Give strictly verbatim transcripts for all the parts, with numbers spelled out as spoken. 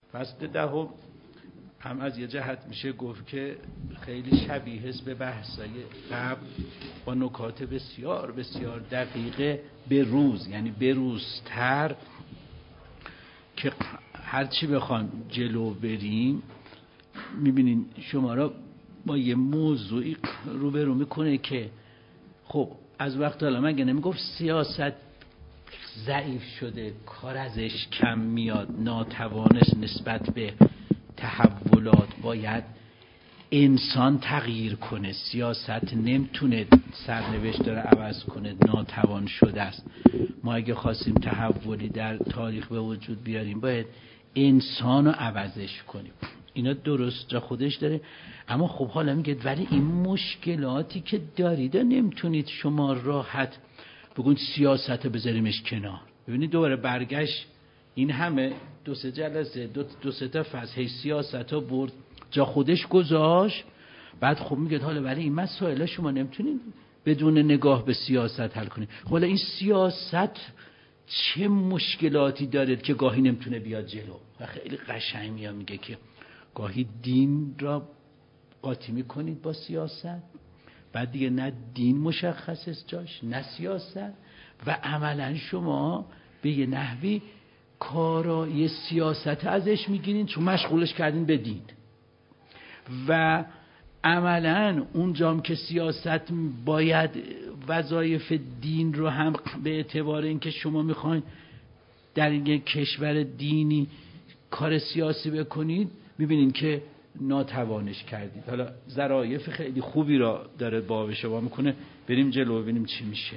فصل دهم هم از یه جهت میشه گفت که خیلی شبیه است به بحثای قبل با نکات بسیار بسیار دقیقه به روز، یعنی به روزتر، که هرچی بخوایم جلو بریم میبینین شما را با یه موضوعی روبرو میکنه که خب از وقت حالا مگه نمیگفت سیاست ضعیف شده، کار ازش کم میاد، ناتوانست نسبت به تحولات، باید انسان تغییر کنه، سیاست نمیتونه سرنوشت رو عوض کنه، ناتوان شده است. ما اگه خواستیم تحولی در تاریخ به وجود بیاریم باید انسان رو عوضش کنیم. اینا درست جا خودش داره، اما خب حالا میگه ولی این مشکلاتی که دارید نمیتونید شما راحت بگون سیاست رو بذاریمش کنار. ببینید دوباره برگشت این همه دو سه جلسه دو, دو سه تا فصل سیاست ها برد جا خودش گذاشت، بعد خب میگه حالا ولی این مسائل شما نمیتونید بدون نگاه به سیاست حل کنید. حالا این سیاست چه مشکلاتی داره که گاهی نمیتونه بیاد جلو و خیلی قشنگ میاد میگه که گاهی دین را قاطی میکنید با سیاست، بعد دیگه نه دین مشخص است جاش نه سیاست، و عملا شما به یه نحوی کارای سیاست ازش میگیرین چون مشغولش کردین به دین، و عملا اونجام که سیاست باید وظایف دین رو هم به اعتبار اینکه شما میخواین در این کشور دینی کار سیاسی بکنید میبینین که ناتوانش کردید. حالا ظرافت خیلی خوبی را داره باب شما میکنه، بریم جلو ببینیم چی میشه.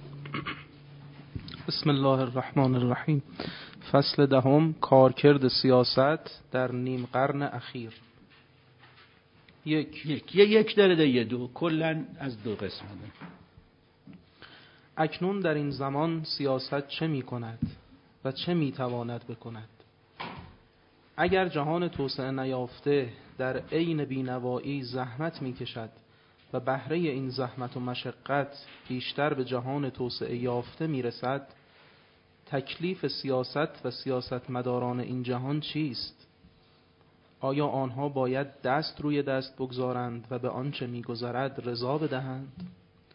بسم الله الرحمن الرحیم. فصل دهم، کارکرد سیاست در نیم قرن اخیر. یک یک یه یک داره ده یه دو، کلن از دو قسم ده. اکنون در این زمان سیاست چه می کند و چه می تواند بکند؟ اگر جهان توسعه نیافته در عین بینوایی زحمت می کشد و بهره این زحمت و مشقت بیشتر به جهان توسعه یافته می رسد، تکلیف سیاست و سیاستمداران این جهان چیست؟ آیا آنها باید دست روی دست بگذارند و به آنچه می‌گذرد رضا بدهند؟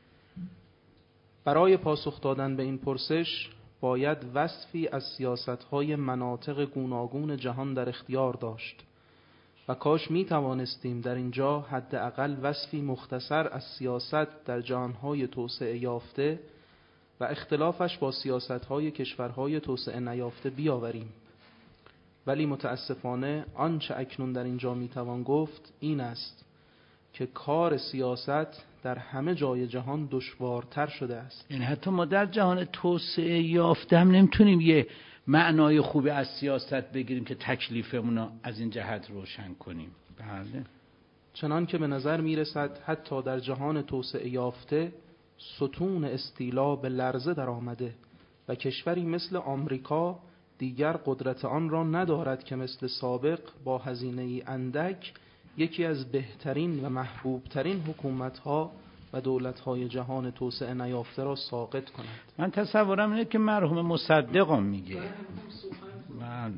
برای پاسخ دادن به این پرسش باید وصفی از سیاست‌های مناطق گوناگون جهان در اختیار داشت و کاش می‌توانستیم در اینجا حداقل وصفی مختصر از سیاست در جهان‌های توسعه یافته و اختلافش با سیاست‌های کشورهای توسعه نیافته بیاوریم. ولی متاسفانه آنچه اکنون در اینجا میتوان گفت این است که کار سیاست در همه جای جهان دشوارتر شده است. یعنی حتی ما در جهان توسعه یافته هم نمیتونیم یه معنای خوبی از سیاست بگیریم که تکلیفمون از این جهت روشن کنیم. بله. چنان که به نظر میرسد حتی در جهان توسعه یافته ستون استیلا به لرزه در آمده و کشوری مثل آمریکا دیگر قدرت آن را ندارد که مثل سابق با هزینه‌ای اندک یکی از بهترین و محبوبترین حکومت‌ها و دولت‌های جهان توسعه نیافته را ساقط کند. من تصورم اینه که مرحوم مصدقم میگه. بله.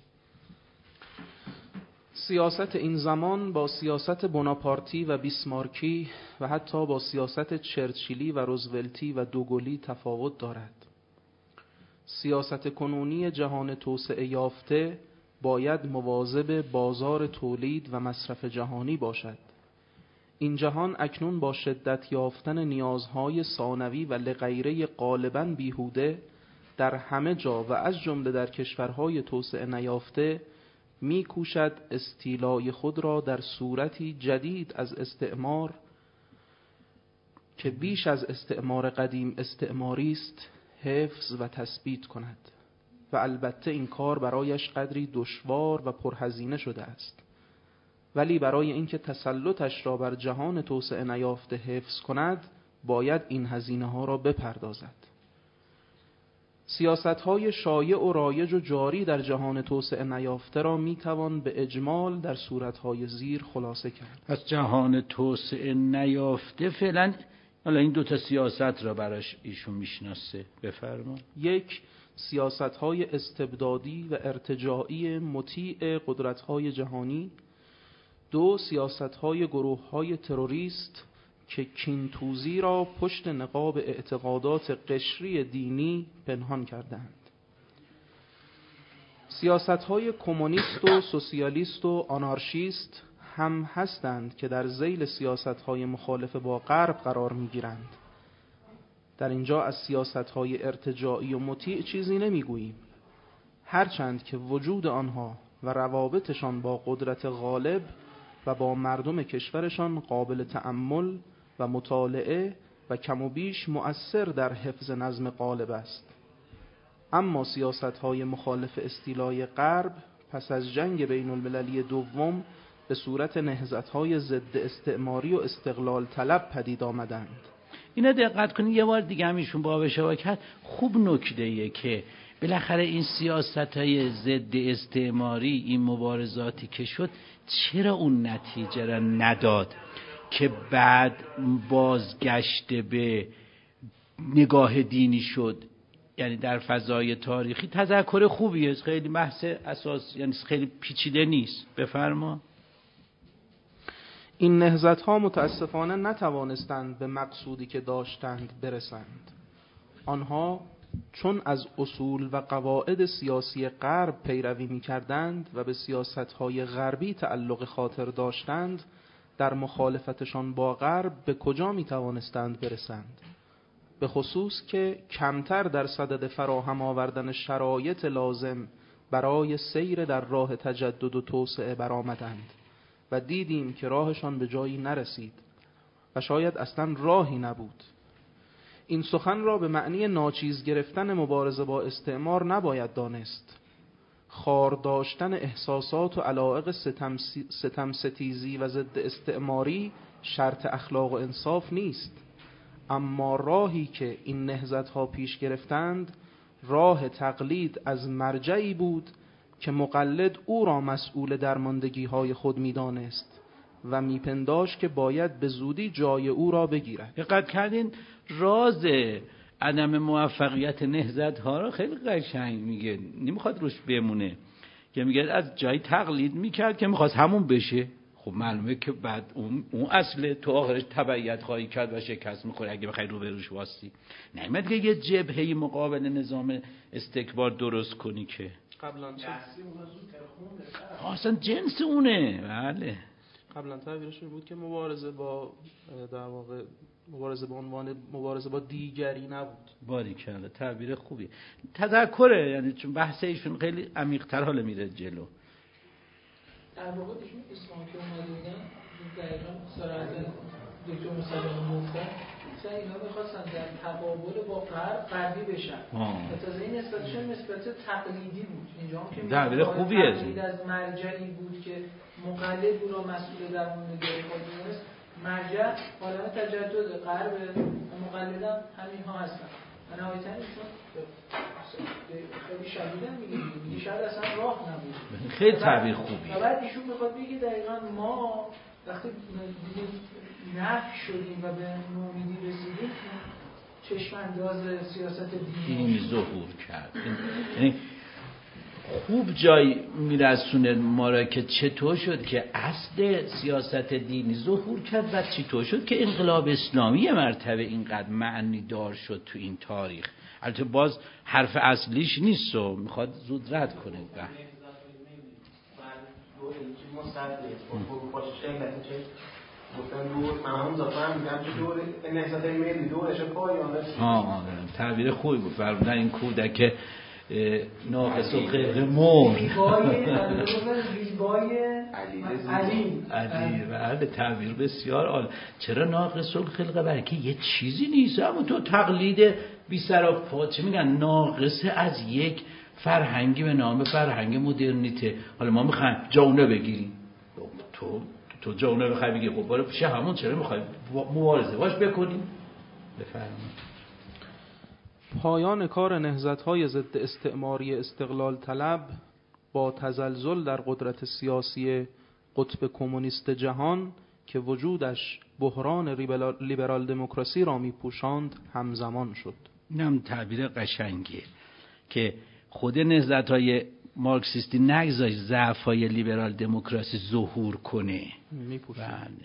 سیاست این زمان با سیاست بناپارتی و بیسمارکی و حتی با سیاست چرچیلی و روزولتی و دوگلی تفاوت دارد. سیاست کنونی جهان توسعه یافته باید مواظب بازار تولید و مصرف جهانی باشد. این جهان اکنون با شدت یافتن نیازهای ثانوی و لغیره غالباً بیهوده در همه جا و از جمله در کشورهای توسعه نیافته می کوشد استیلای خود را در صورتی جدید از استعمار که بیش از استعمار قدیم استعماری است حفظ و تثبیت کند و البته این کار برایش قدری دشوار و پرهزینه شده است، ولی برای اینکه تسلطش را بر جهان توسعه نیافته حفظ کند باید این هزینه ها را بپردازد. سیاست های شایع و رایج و جاری در جهان توسعه نیافته را می توان به اجمال در صورت های زیر خلاصه کرد. از جهان توسعه نیافته فعلا حالا این دوتا سیاست را براش ایشون میشناسه. بفرما. یک، سیاست‌های استبدادی و ارتجاعی مطیع قدرت‌های جهانی. دو، سیاست‌های گروه‌های تروریست که کینتوزی را پشت نقاب اعتقادات قشری دینی پنهان کردند. سیاست‌های کمونیست و سوسیالیست و آنارشیست هم هستند که در ذیل سیاست‌های مخالف با غرب قرار می‌گیرند. در اینجا از سیاست‌های ارتجاعی و مطیع چیزی نمی‌گوییم، هرچند که وجود آنها و روابطشان با قدرت غالب و با مردم کشورشان قابل تأمل و مطالعه و کم و بیش مؤثر در حفظ نظم غالب است. اما سیاست‌های مخالف استیلای غرب پس از جنگ بین المللی دوم به صورت نهضت‌های ضد استعماری و استقلال طلب پدید آمدند. اینا دقت کنید، یه بار دیگه هم ایشون باب شباکت خوب نکته‌ایه که بالاخره این سیاست‌های ضد استعماری، این مبارزاتی که شد، چرا اون نتیجه را نداد که بعد بازگشت به نگاه دینی شد؟ یعنی در فضای تاریخی تذکر خوبیه، خیلی بحث اساس، یعنی خیلی پیچیده نیست. بفرما. این نهضت‌ها متاسفانه نتوانستند به مقصودی که داشتند برسند. آنها چون از اصول و قواعد سیاسی غرب پیروی می‌کردند و به سیاست‌های غربی تعلق خاطر داشتند، در مخالفتشان با غرب به کجا می‌توانستند برسند؟ به خصوص که کمتر در صدد فراهم آوردن شرایط لازم برای سیر در راه تجدد و توسعه برآمدند و دیدیم که راهشان به جایی نرسید و شاید اصلا راهی نبود. این سخن را به معنی ناچیز گرفتن مبارزه با استعمار نباید دانست. خار داشتن احساسات و علایق ستم, ستم ستیزی و ضد استعماری شرط اخلاق و انصاف نیست، اما راهی که این نهضت‌ها پیش گرفتند راه تقلید از مرجعی بود که مقلد او را مسئول درماندگی‌های خود می‌دانست و میپنداشت که باید به زودی جای او را بگیرد. دقت کردین راز عدم موفقیت نهضت‌ها را خیلی قشنگ میگه، نمیخواد روش بمونه، که میگه از جای تقلید میکرد که میخواست همون بشه. خب معلومه که بعد اون, اون اصل تو آخرش تبعیت خواهی کرد و شکست میخوره اگه بخوای رو به روش واسطی. نمیاد که یه جبهه‌ای مقابل نظام استکبار درست کنی که قبلا چه اصلا جنس اونه. بله قبلا تعبیرش بود که مبارزه با در واقع مبارزه به عنوان مبارزه با دیگری نبود. باریکلا، تعبیر خوبی. تذکره، یعنی چون بحث ایشون خیلی عمیق‌تر حالا میره جلو. در واقع ایشون اسلام که اومده بودن دقیقا سرعت دکتر مسلمان گفتن مثلا اینا میخواستن در تقابل با غرب غربی بشن و تازه این نسبتشون نسبت تقلیدی بود. اینجا هم که تعبیر خوبیه، تقلید از مرجعی بود که مقلد او را مسئول درماندگی خود می‌دونست. مرجع عالم تجدد غرب و مقلدم همین ها هستن. نهایتاً ایشون خیلی شدیدن میگه شاید اصلا راه نبود. خیلی تعبیر خوبی. و بعد ایشون میخواد بگه دقیقاً ما وقتی نفی شدیم و به نومیدی رسیدیم چشم انداز سیاست دینی ظهور کرد. یعنی خوب جای میرسونه ما را که چطور شد که اصل سیاست دینی ظهور کرد و چطور شد که انقلاب اسلامی مرتبه اینقدر معنی دار شد تو این تاریخ. البته باز حرف اصلیش نیست و میخواد زود رد کنه. و گفتن دور من هم ظاهرا میگم که دور نهضت ملی دورش پایانه. ها تعبیر خوبی بود. فرمودن این کودک ناقص و غیر مور ریبای علی علی بله تعبیر بسیار عالی. چرا ناقص الخلقه؟ برای که یه چیزی نیست، اما تو تقلید بی سر و پا، چه میگن، ناقص از یک فرهنگی به نام فرهنگ مدرنیته. حالا ما میخوایم جونه بگیریم، تو تو جونه بخوای بگی خب برای پیش همون چرا میخوای مبارزه باش بکنیم؟ بفرمایید. پایان کار نهضت‌های ضد استعماری استقلال طلب با تزلزل در قدرت سیاسی قطب کمونیست جهان که وجودش بحران لیبرال دموکراسی را می‌پوشاند همزمان شد. اینم تعبیر قشنگیه که خود نهضت‌های مارکسیستی نگذاشت ضعف‌های لیبرال دموکراسی ظهور کنه. بله.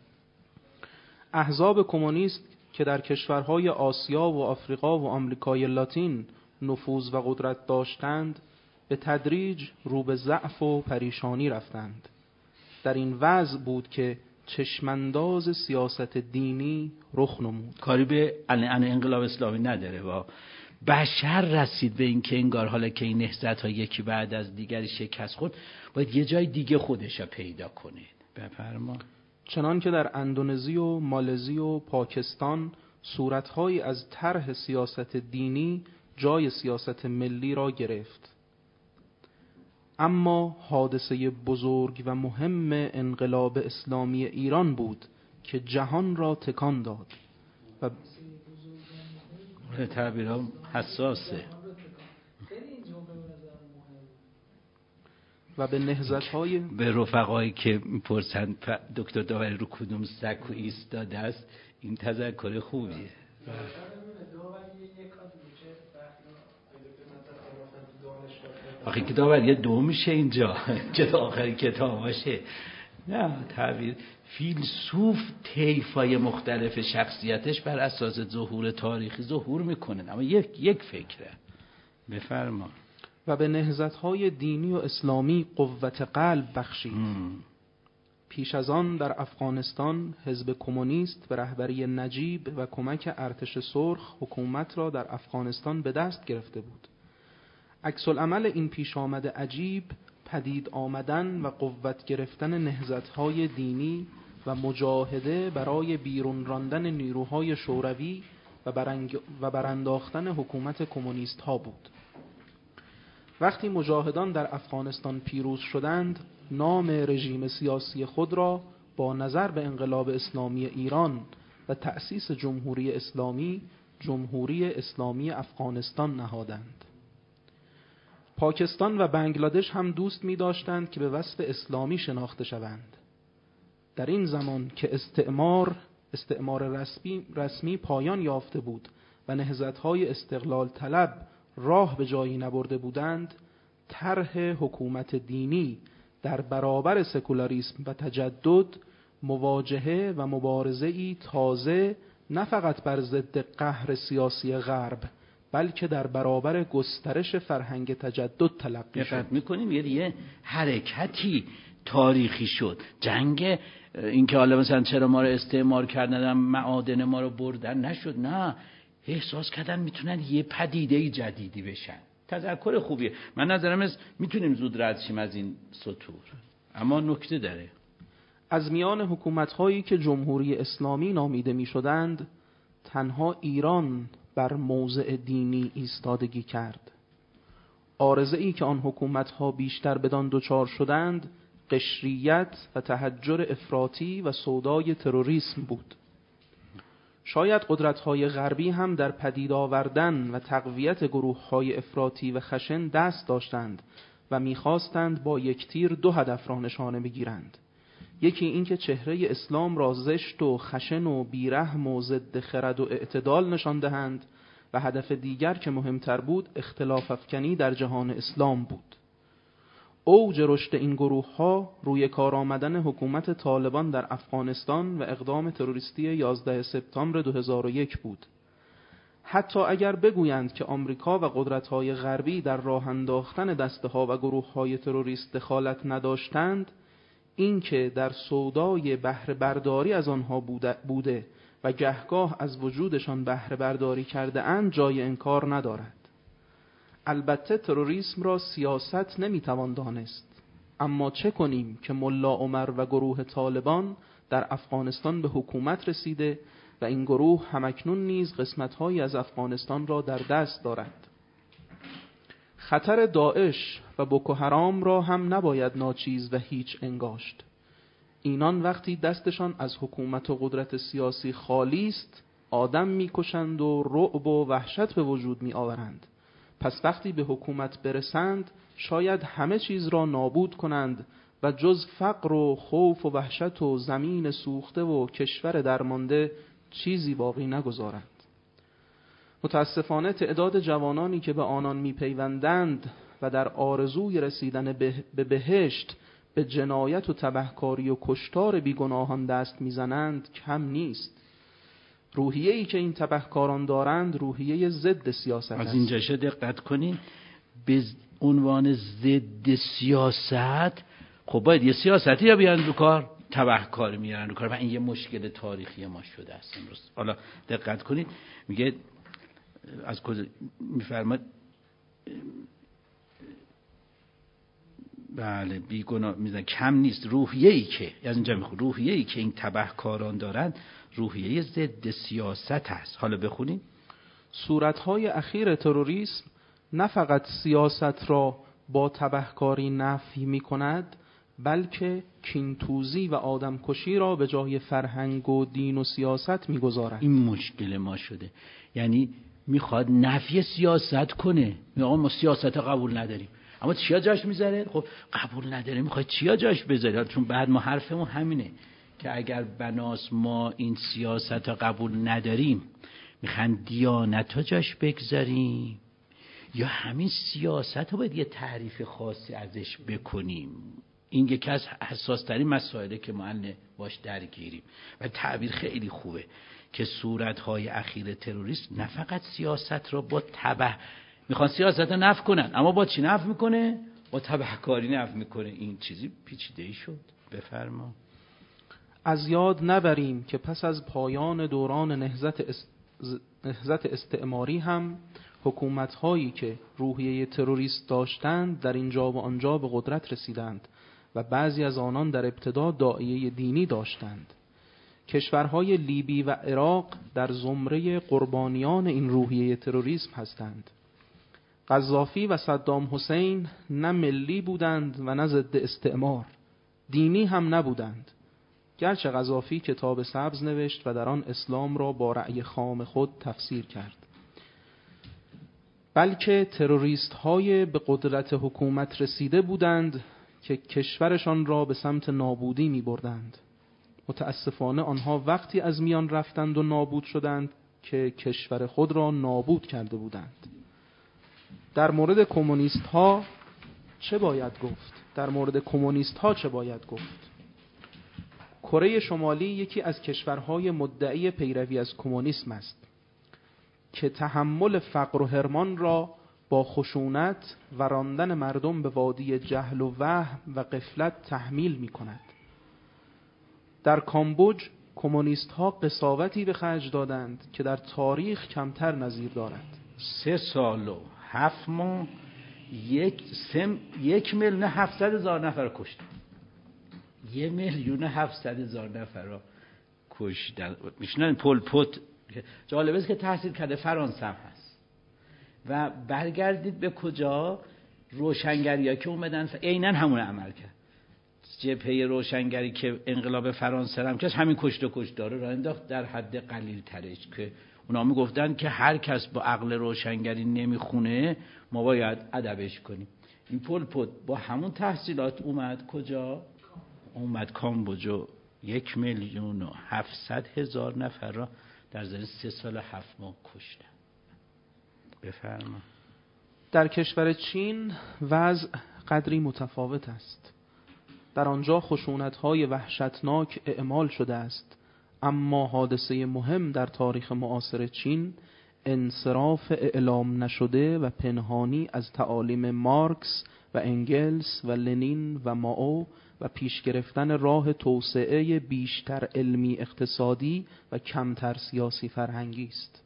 احزاب کمونیست که در کشورهای آسیا و آفریقا و آمریکای لاتین نفوذ و قدرت داشتند به تدریج رو به ضعف و پریشانی رفتند. در این وضع بود که چشمانداز سیاست دینی رخ نمود. کاری به انقلاب اسلامی نداره و بشر رسید به این که انگار حالا که این نهضت‌ها یکی بعد از دیگری شکست خورد باید یه جای دیگه خودش رو پیدا کنه. بفرما. چنان که در اندونزی و مالزی و پاکستان صورتهایی از طرح سیاست دینی جای سیاست ملی را گرفت. اما حادثه بزرگ و مهم انقلاب اسلامی ایران بود که جهان را تکان داد و تعبیرها حساسه و به نهضت‌های به رفقایی که میپرسند دکتر داوری رو کدوم سکو ایستاده است این تذکر خوبیه. آخه که داوری دو میشه اینجا که آخری کتاب باشه. نه تعبیر فیلسوف طیفای مختلف شخصیتش بر اساس ظهور تاریخی ظهور میکنه، اما یک یک فکره. بفرما. و به نهضت‌های دینی و اسلامی قوت قلب بخشید. ام. پیش از آن در افغانستان حزب کمونیست به رهبری نجیب و کمک ارتش سرخ حکومت را در افغانستان به دست گرفته بود. عکس العمل این پیش آمد عجیب پدید آمدن و قوت گرفتن نهضت‌های دینی و مجاهده برای بیرون راندن نیروهای شوروی و برانگ... و برانداختن حکومت کمونیست ها بود. وقتی مجاهدان در افغانستان پیروز شدند، نام رژیم سیاسی خود را با نظر به انقلاب اسلامی ایران و تأسیس جمهوری اسلامی جمهوری اسلامی افغانستان نهادند. پاکستان و بنگلادش هم دوست می داشتند که به وصف اسلامی شناخته شوند. در این زمان که استعمار استعمار رسمی, رسمی پایان یافته بود و نهضت‌های استقلال طلب راه به جایی نبرده بودند، طرح حکومت دینی در برابر سکولاریسم و تجدد مواجهه و مبارزه‌ای تازه نه فقط بر ضد قهر سیاسی غرب بلکه در برابر گسترش فرهنگ تجدد تلقی شد. می‌کنیم یه دیگه حرکتی تاریخی شد. جنگ این که حالا مثلا چرا ما رو استعمار کردن، معادن ما رو بردن نشد، نه، احساس کردن میتونن یه پدیده جدیدی بشن. تذکر خوبیه. من نظرم است میتونیم زود رد شیم از این سطور، اما نکته داره. از میان حکومت‌هایی که جمهوری اسلامی نامیده میشدند تنها ایران بر موضع دینی ایستادگی کرد. عارضه‌ای که آن حکومت‌ها بیشتر بدان دچار شدند قشریت و تحجر افراطی و سودای تروریسم بود. شاید قدرت‌های غربی هم در پدید آوردن و تقویت گروه‌های افراطی و خشن دست داشتند و می‌خواستند با یک تیر دو هدف را نشانه بگیرند. یکی این که چهره اسلام را زشت و خشن و بیرحم و ضد خرد و اعتدال نشان دهند و هدف دیگر که مهمتر بود اختلاف افکنی در جهان اسلام بود. اوج رشد این گروه‌ها روی کار آمدن حکومت طالبان در افغانستان و اقدام تروریستی یازده سپتامبر دو هزار و یک بود. حتی اگر بگویند که آمریکا و قدرت‌های غربی در راه انداختن دسته‌ها و گروه‌های تروریست دخالت نداشتند، این که در سودای بهره برداری از آنها بوده, بوده و گهگاه از وجودشان بهره برداری کرده اند جای انکار ندارد. البته تروریسم را سیاست نمیتوان دانست، اما چه کنیم که ملا عمر و گروه طالبان در افغانستان به حکومت رسیده و این گروه همکنون نیز قسمت‌هایی از افغانستان را در دست دارد. خطر داعش و بوکو حرام را هم نباید ناچیز و هیچ انگاشت. اینان وقتی دستشان از حکومت و قدرت سیاسی خالی است، آدم میکشند و رعب و وحشت به وجود می آورند. پس وقتی به حکومت برسند شاید همه چیز را نابود کنند و جز فقر و خوف و وحشت و زمین سوخته و کشور درمانده چیزی باقی نگذارند. متاسفانه تعداد جوانانی که به آنان میپیوندند و در آرزوی رسیدن به بهشت به جنایت و تبهکاری و کشتار بیگناهان دست میزنند کم نیست. روحیه‌ای که این تبهکاران دارند روحیه ضد سیاست است. از اینجا شه دقت کنین، به عنوان ضد سیاست خب باید یه سیاستی یا بیان رو کار، تبهکاری میارن رو کار و این یه مشکل تاریخی ما شده است امروز. حالا دقت کنین میگه از کجا میفرماد، بله بیگناه میزن کم نیست روحیه‌ای که از اینجا میخون روحیه‌ای که این تبهکاران دارند روحیه ضد سیاست است. حالا بخونیم صورت‌های اخیر تروریسم نه فقط سیاست را با تبهکاری نفی می‌کند بلکه کینتوزی و آدمکشی را به جای فرهنگ و دین و سیاست می‌گذارد. این مشکل ما شده، یعنی میخواد نفی سیاست کنه، میگه ما سیاست قبول نداریم، اما چیا جاش میذاره؟ خب قبول نداره، میخواد چیا جاش بذاره؟ چون بعد ما حرفمون همینه که اگر بناس ما این سیاست قبول نداریم میخوان دیانت ها جاش بگذاریم یا همین سیاست ها باید یه تعریف خاصی ازش بکنیم. این یکی از حساس ترین مسائله که ما باش درگیریم و تعبیر خیلی خوبه که صورت‌های اخیر تروریست نه فقط سیاست را با تبه میخوان سیاست را نفی کنن، اما با چی نفی میکنه؟ با تبهکاری نفی میکنه. این چیزی پیچیده‌ای شد. بفرما. از یاد نبریم که پس از پایان دوران نهضت است... نهضت استعماری هم حکومت‌هایی که روحیه تروریست داشتند در اینجا و آنجا به قدرت رسیدند و بعضی از آنان در ابتدا داعیه دینی داشتند. کشورهای لیبی و عراق در زمره قربانیان این روحیه تروریسم هستند. قذافی و صدام حسین نه ملی بودند و نه ضد استعمار، دینی هم نبودند، گرچه قذافی کتاب سبز نوشت و در آن اسلام را با رأی خام خود تفسیر کرد، بلکه تروریست های به قدرت حکومت رسیده بودند که کشورشان را به سمت نابودی می بردند. متاسفانه آنها وقتی از میان رفتند و نابود شدند که کشور خود را نابود کرده بودند. در مورد کمونیست ها چه باید گفت؟ در مورد کمونیست ها چه باید گفت؟ کره شمالی یکی از کشورهای مدعی پیروی از کمونیسم است که تحمل فقر و حرمان را با خشونت و راندن مردم به وادی جهل و وهم و غفلت تحمیل می کند. در کامبوج کمونیست ها قساوتی به خرج دادند که در تاریخ کمتر نظیر دارد. سه سال و هفت ماه یک سم یک میلیون هفتصد هزار نفر کشتن. یک میلیون هفتصد هزار نفر را کشتن. میشنن پل پت. جالب است که تحصیل کرده فرانسه هم هست و برگردید به کجا روشنگری‌ها که اومدن عیناً همون عمل کرد. جبهه روشنگری که انقلاب فرانسه هم کس همین کشت و کشتار را انداخت در حد قلیل ترش که اونا میگفتن که هر کس با عقل روشنگری نمیخونه ما باید ادبش کنیم. این پل پت با همون تحصیلات اومد کجا؟ اومد کامبوجو یک میلیون و هفتصد هزار نفر را در ظرف سه سال هفت ماه کشتن. بفرما. در کشور چین وضع قدری متفاوت است. در آنجا خشونت‌های وحشتناک اعمال شده است، اما حادثه مهم در تاریخ معاصر چین انصراف اعلام نشده و پنهانی از تعالیم مارکس و انگلس و لنین و مائو و پیش گرفتن راه توسعه بیشتر علمی اقتصادی و کمتر سیاسی فرهنگی است.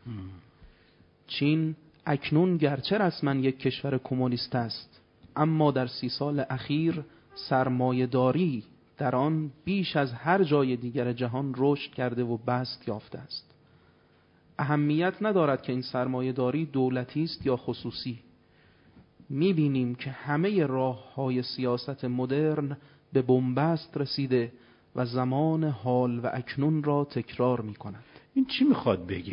چین اکنون گرچه رسما یک کشور کمونیست است، اما در سی سال اخیر سرمایه‌داری در آن بیش از هر جای دیگر جهان رشد کرده و بسط یافته است. اهمیت ندارد که این سرمایه‌داری دولتی است یا خصوصی. می‌بینیم که همه راه‌های سیاست مدرن به بنبست رسیده و زمان حال و اکنون را تکرار می‌کند. این چی می‌خواد بگه؟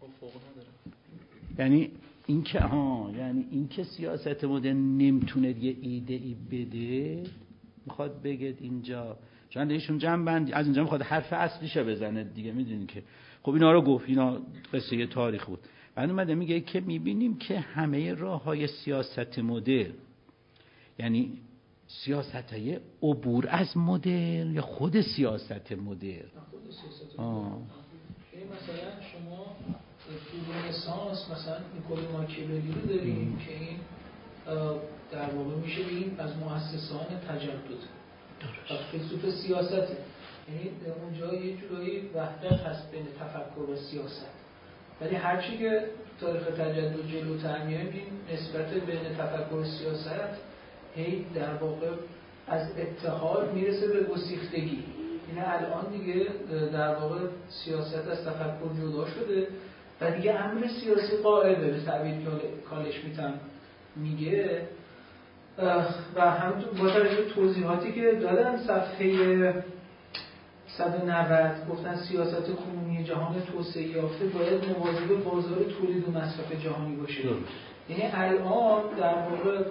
یعنی این که ها یعنی این که سیاست مدرن نمیتونه یه ایده ای بده، میخواد بگه اینجا چون ایشون جمع بندی از اینجا میخواد حرف اصلیشو بزنه دیگه. میدونین که خب اینا رو گفت، اینا قصه تاریخ بود. بعد اومده میگه که میبینیم که همه راه های سیاست مدرن، یعنی سیاست های عبور از مدرن یا خود سیاست مدرن. خود سیاست مدرن. مثلا شما تو رنسانس مثلا نیکولو ماکیاولی رو داریم که این در واقع میشه بگیم از مؤسسان تجدد و فیلسوف سیاسته، یعنی اونجا یه جورایی وحدت هست بین تفکر و سیاست. ولی هرچی که تاریخ تجدد جلوتر میایم نسبت بین تفکر و سیاست هی در واقع از اتحاد میرسه به گسیختگی. این الان دیگه در واقع سیاست از تفکر جدا شده و دیگه امر سیاسی قائله، به تعبیر کالش میتن میگه. و همونطور با توجه به توضیحاتی که دادن صفحه صد و نود گفتن سیاست کنونی جهان توسعه یافته باید مواظب بازار تولید و مصرف جهانی باشه. یعنی الان در واقع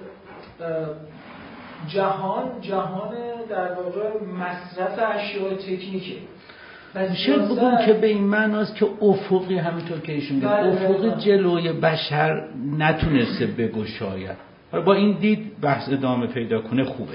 جهان جهان در واقع مصرف اشیاء تکنیکه. میشه بگم که به این معناست که افقی همینطور که ایشون گفت افق جلوی بشر نتونسته بگشاید. با این دید بحث ادامه پیدا کنه خوبه.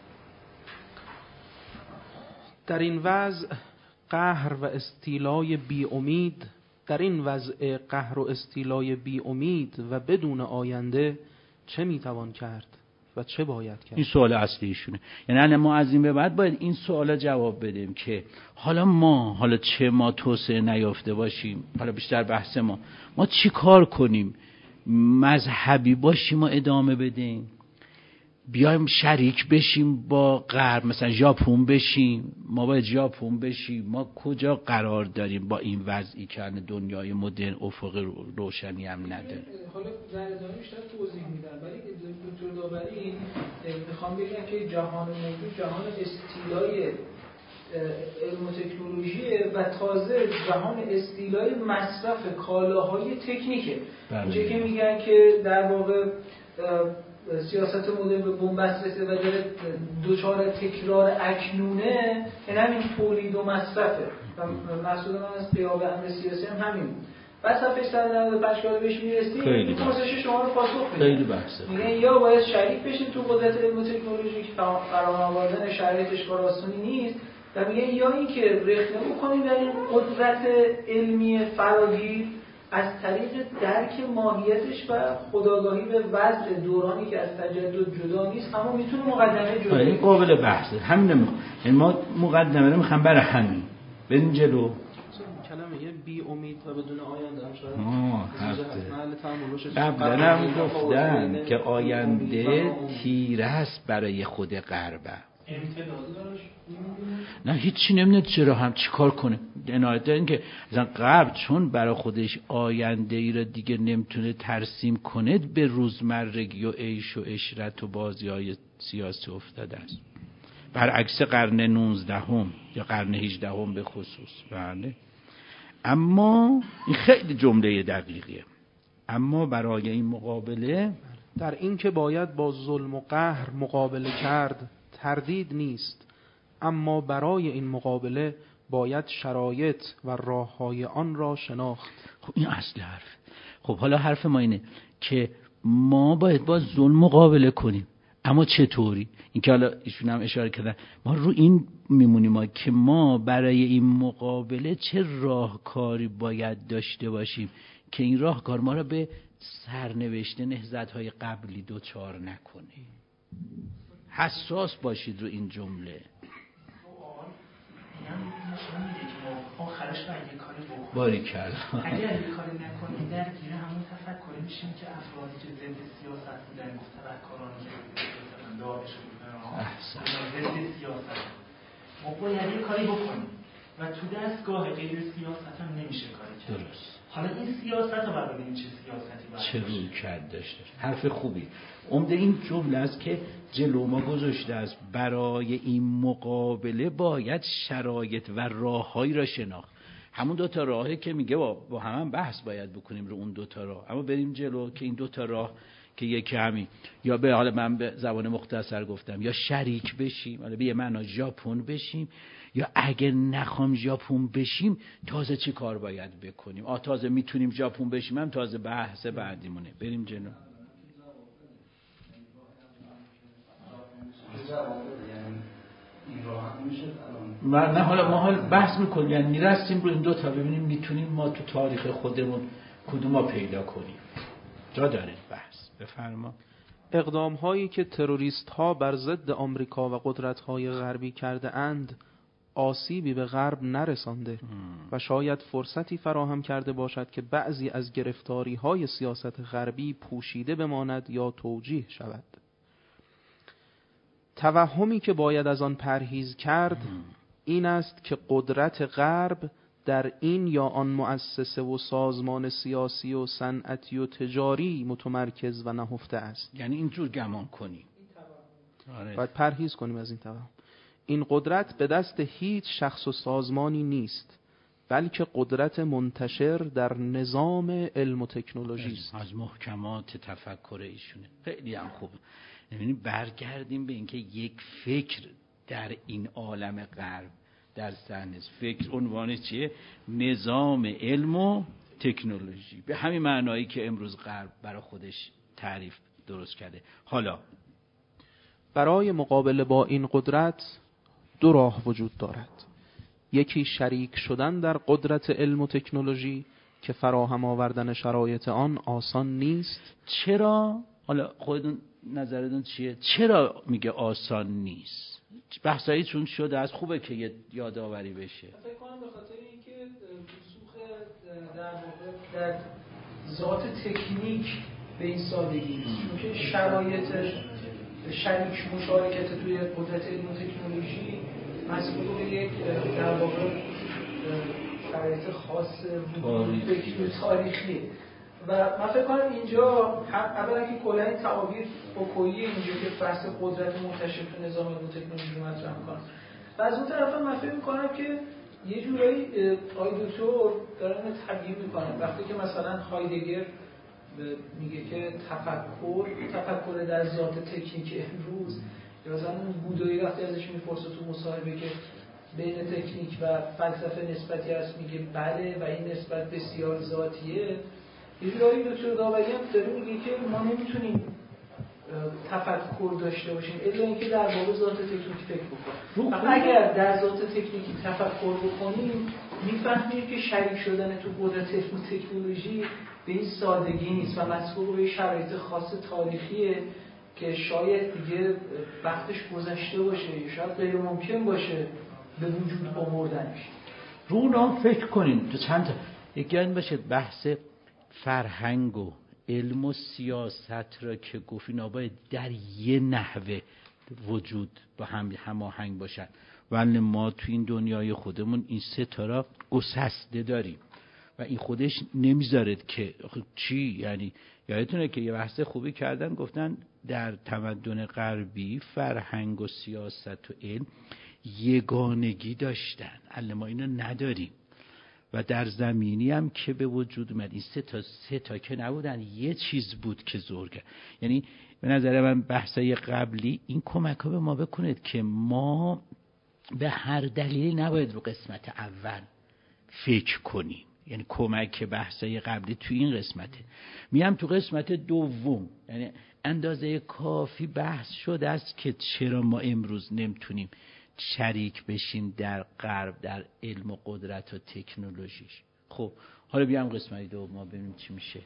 در این وضع قهر و استیلای بی امید در این وضع قهر و استیلای بی امید و بدون آینده چه میتوان کرد و چه باید کرد؟ این سوال اصلی ایشونه. یعنی ما از این به بعد باید این سوالا جواب بدیم که حالا ما حالا چه ما توسعه نیافته باشیم، حالا بیشتر بحث ما ما چی کار کنیم؟ مذهبی باشیم و ادامه بدیم، بیایم شریک بشیم با غرب، مثلا ژاپن بشیم، ما باید ژاپن بشیم، ما کجا قرار داریم با این وضعی که دنیای مدرن افق روشنی هم نداره؟ حالا در ادامه بیشتر توضیح میدم، ولی دکتر داوری میخوام بگم که جهان موجود جهان استیلای علم و تکنولوژیه و تازه جهان استیلای مصرف کالاهای تکنیکه. اینجا که میگن که در واقع سیاست مدرن به بنبست رسیده و داره دوچار تکرار اکنونه، این همین تولید و مصرفه و مقصود من از قیام امر سیاسی هم همین بود. بعد صفحه صد و نود و پنج که بهش میرسیم این پرسش شما رو پاسخ میده. خیلی بحثه. میگن یا باید شریک بشیم تو قدرت علم و تکنولوژی که فراهم آوردن شرایطش کار آسونی نیست، و میگن یا این که رخنه بکنیم در این قدرت علمی فراگیر از طریق درک ماهیتش و خودآگاهی به وضع دورانی که از تجدد جدا نیست، اما میتونه مقدمه جدا. این قابل بحثه. همین نمیخوام. یعنی ما مقدمه رو میخوام برای همین. بریم جلو. کلمه یه بی امید و بدون آینده هم شاید. آه هفته. قبلا هم گفتن که آینده تیره است برای خود غربه. نه هیچی نمیدونه چرا هم چی کار کنه. عنایت دارین که مثلا غرب چون برای خودش آینده ای را دیگه نمیتونه ترسیم کنه به روزمرگی و عیش و عشرت و بازی های سیاسی افتاده است، برعکس قرن نوزدهم یا قرن هجدهم به خصوص. بله اما این خیلی جمله دقیقیه. اما برای این مقابله در این که باید با ظلم و قهر مقابله کرد تردید نیست، اما برای این مقابله باید شرایط و راههای آن را شناخت. خب این اصل حرف. خب حالا حرف ما اینه که ما باید با ظلم مقابله کنیم، اما چطوری؟ این که حالا ایشون هم اشاره کردن ما رو این میمونیم ما که ما برای این مقابله چه راهکاری باید داشته باشیم که این راهکار ما را به سرنوشت نهضت‌های قبلی دوچار نکنه. حساس باشید رو این جمله. آخرش باید یه کاری بکنیم. باری کرد. اگر یه کاری نکنیم درگیر همون تفکری میشیم که افرادی که ضد سیاست بودن، متفکرانی که مثلا داعش بودن، ضد سیاست، ما باید یه کاری بکنیم و تو دستگاه غیر سیاست هم نمیشه کاری کرد. درست. حالا این سیاست رو باید ببینیم چه سیاستی باید چه روی کرد داشته. حرف خوبی. عمده این جمله است که جلو ما گذاشته است. برای این مقابله باید شرایط و راههایی را شناخت. همون دو تا راهی که میگه با, با هم, هم بحث باید بکنیم رو اون دو تا راه. اما بریم جلو که این دو تا راه که یکی همین یا به حال من به زبان مختصر گفتم یا شریک بشیم، حالا به یه معنا ژاپن بشیم، یا اگه نخوام ژاپن بشیم تازه چی کار باید بکنیم. آ تازه میتونیم ژاپن بشیم هم تازه بحث بعدیمونه. بریم جلو. من نه حالا ما حال بحث میکنیم، یعنی میرسیم رو این دو تا ببینیم میتونیم ما تو تاریخ خودمون کدوم ما پیدا کنیم. جا داره بحث. بفرما. اقدام هایی که تروریست ها بر ضد آمریکا و قدرت های غربی کرده اند آسیبی به غرب نرسانده ام. و شاید فرصتی فراهم کرده باشد که بعضی از گرفتاری های سیاست غربی پوشیده بماند یا توجیه شود. توهمی که باید از آن پرهیز کرد ام. این است که قدرت غرب در این یا آن مؤسسه و سازمان سیاسی و صنعتی و تجاری متمرکز و نهفته است. یعنی اینجور گمان کنیم، باید پرهیز کنیم از این توهم. این قدرت به دست هیچ شخص و سازمانی نیست، بلکه قدرت منتشر در نظام علم و تکنولوژی است. از محکمات تفکر ایشونه. خیلی هم خوبه. یعنی برگردیم به اینکه یک فکر در این عالم غرب در صحنه فکر عنوانش چیه؟ نظام علم و تکنولوژی، به همین معنایی که امروز غرب برای خودش تعریف درست کرده. حالا برای مقابله با این قدرت دو راه وجود دارد. یکی شریک شدن در قدرت علم و تکنولوژی که فراهم آوردن شرایط آن آسان نیست. چرا؟ حالا خودتون نظرتون چیه؟ چرا میگه آسان نیست؟ بحثایی چون شده از خوبه که یه یادآوری بشه. فکر کنم به خاطر اینکه رسوخ در واقع در ذات تکنیک به این سادگی نیست، چون که شرایط شریک مشارکت توی قدرت علم و تکنولوژی مسئول به یک در واقع شرایط خاص فکری و تاریخی و من فکر کنم اینجا اولا که کلا این تعابیر فوکویی اینجا که بحث قدرت منتشر تو نظام علم و تکنولوژی مطرح می‌کنه و از اون طرف من فکر می‌کنم که یه جورایی آقای دکتر دارن تبیین می‌کنن وقتی که مثلا هایدگر میگه که تفکر تفکر در ذات تکنیک امروز یا مثلا اون بودایی وقتی ازش میپرسه تو مصاحبه که بین تکنیک و فلسفه نسبتی هست میگه بله و این نسبت بسیار ذاتیه. یه جورایی دکتر داوری هم داره میگه که ما نمیتونیم تفکر داشته باشیم الا اینکه در واقع ذات تکنیک فکر بکنیم. اگر در ذات تکنیکی تفکر بکنیم میفهمیم که شریک شدن تو قدرت علم و تکنولوژی به این سادگی نیست و مسئول به شرایط خاص تاریخیه که شاید دیگه وقتش گذشته باشه یا شاید غیر ممکن باشه به وجود آوردنش. رو اونا فکر کنین. تو چند تا یکی این باشه بحث فرهنگ و علم و سیاست را که گفت اینا باید در یه نحوه وجود با هم هماهنگ باشن، ولی ما تو این دنیای خودمون این سه تا را گسسته داریم و این خودش نمیذارد که چی. یعنی یادتونه که یه بحث خوبی کردن، گفتن در تمدن غربی فرهنگ و سیاست و علم یگانگی داشتن، الان ما اینو نداریم و در زمینی هم که به وجود اومد این سه تا سه تا که نبودن، یه چیز بود که زور کرد. یعنی به نظر من بحثای قبلی این کمک ها به ما بکنید که ما به هر دلیلی نباید رو قسمت اول فکر کنیم. یعنی کمک بحثای قبلی تو این قسمته. میام تو قسمت دوم، یعنی اندازه کافی بحث شده است که چرا ما امروز نمیتونیم شریک بشیم در غرب در علم و قدرت و تکنولوژیش. خب حالا بیام قسمت دوم ما ببینیم چی میشه.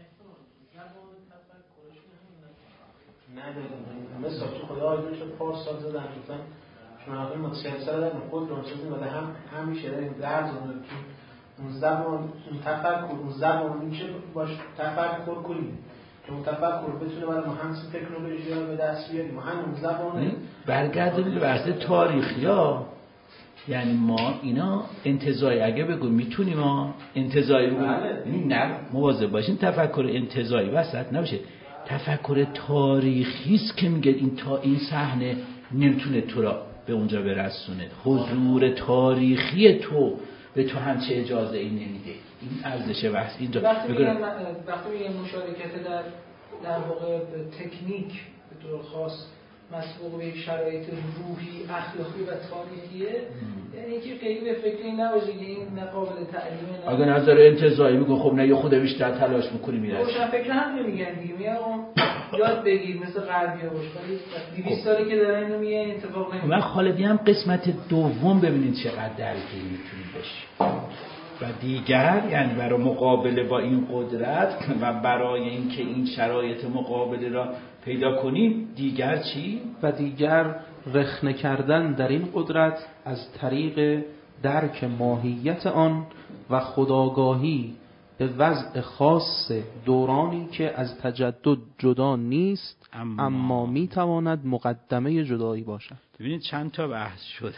نه مثلا تو خدا آیدون شد پارسال زدن گفتن چون آقای متشکل دارن خود رانشدیم و هم همیشه داریم درز اون زبان اون تفکر اون زبان میشه باش تفکر کنیم که اون تفکر بتونه برای ما همین تکنولوژی ها به دست بیاریم. ما همون زبان برگردیم به بحث تاریخی ها. یعنی ما اینا انتزاعی اگه بگو میتونیم ما انتزاعی بگو نه مواظب باشین تفکر انتزاعی وسط نباشه. تفکر تاریخی است که میگه این تا این صحنه نمیتونه تو را به اونجا برسونه. حضور تاریخی تو به تو همچه اجازه این نمیده. این ارزش بحث اینجا وقتی میگم وقتی میگم مشارکت در در واقع تکنیک به طور خاص مسبوق به یک شرایط روحی، اخلاقی و تاریخیه، یعنی اینکه خیلی به فکر این نباشه که این نه قابل تعلیمه. اگه نظر انتزاعی میگه خب نه یه خود بیشتر تلاش میکنی میرسی. روشن فکر هم نمیگن دیگه، میگن یاد بگیر مثل غربی‌ها باش. ولی دویست ساله که دارن اینو میگن اتفاق نمیفته. من خالدی هم قسمت دوم ببینید چقدر درگیر میتونی بشی. و دیگر یعنی برای مقابله با این قدرت و برای اینکه این شرایط مقابله را پیدا کنیم، دیگر چی؟ و دیگر رخنه کردن در این قدرت از طریق درک ماهیت آن و خودآگاهی به وضع خاص دورانی که از تجدد جدا نیست اما, اما میتواند مقدمه جدایی باشد. ببینید چند تا بحث شد.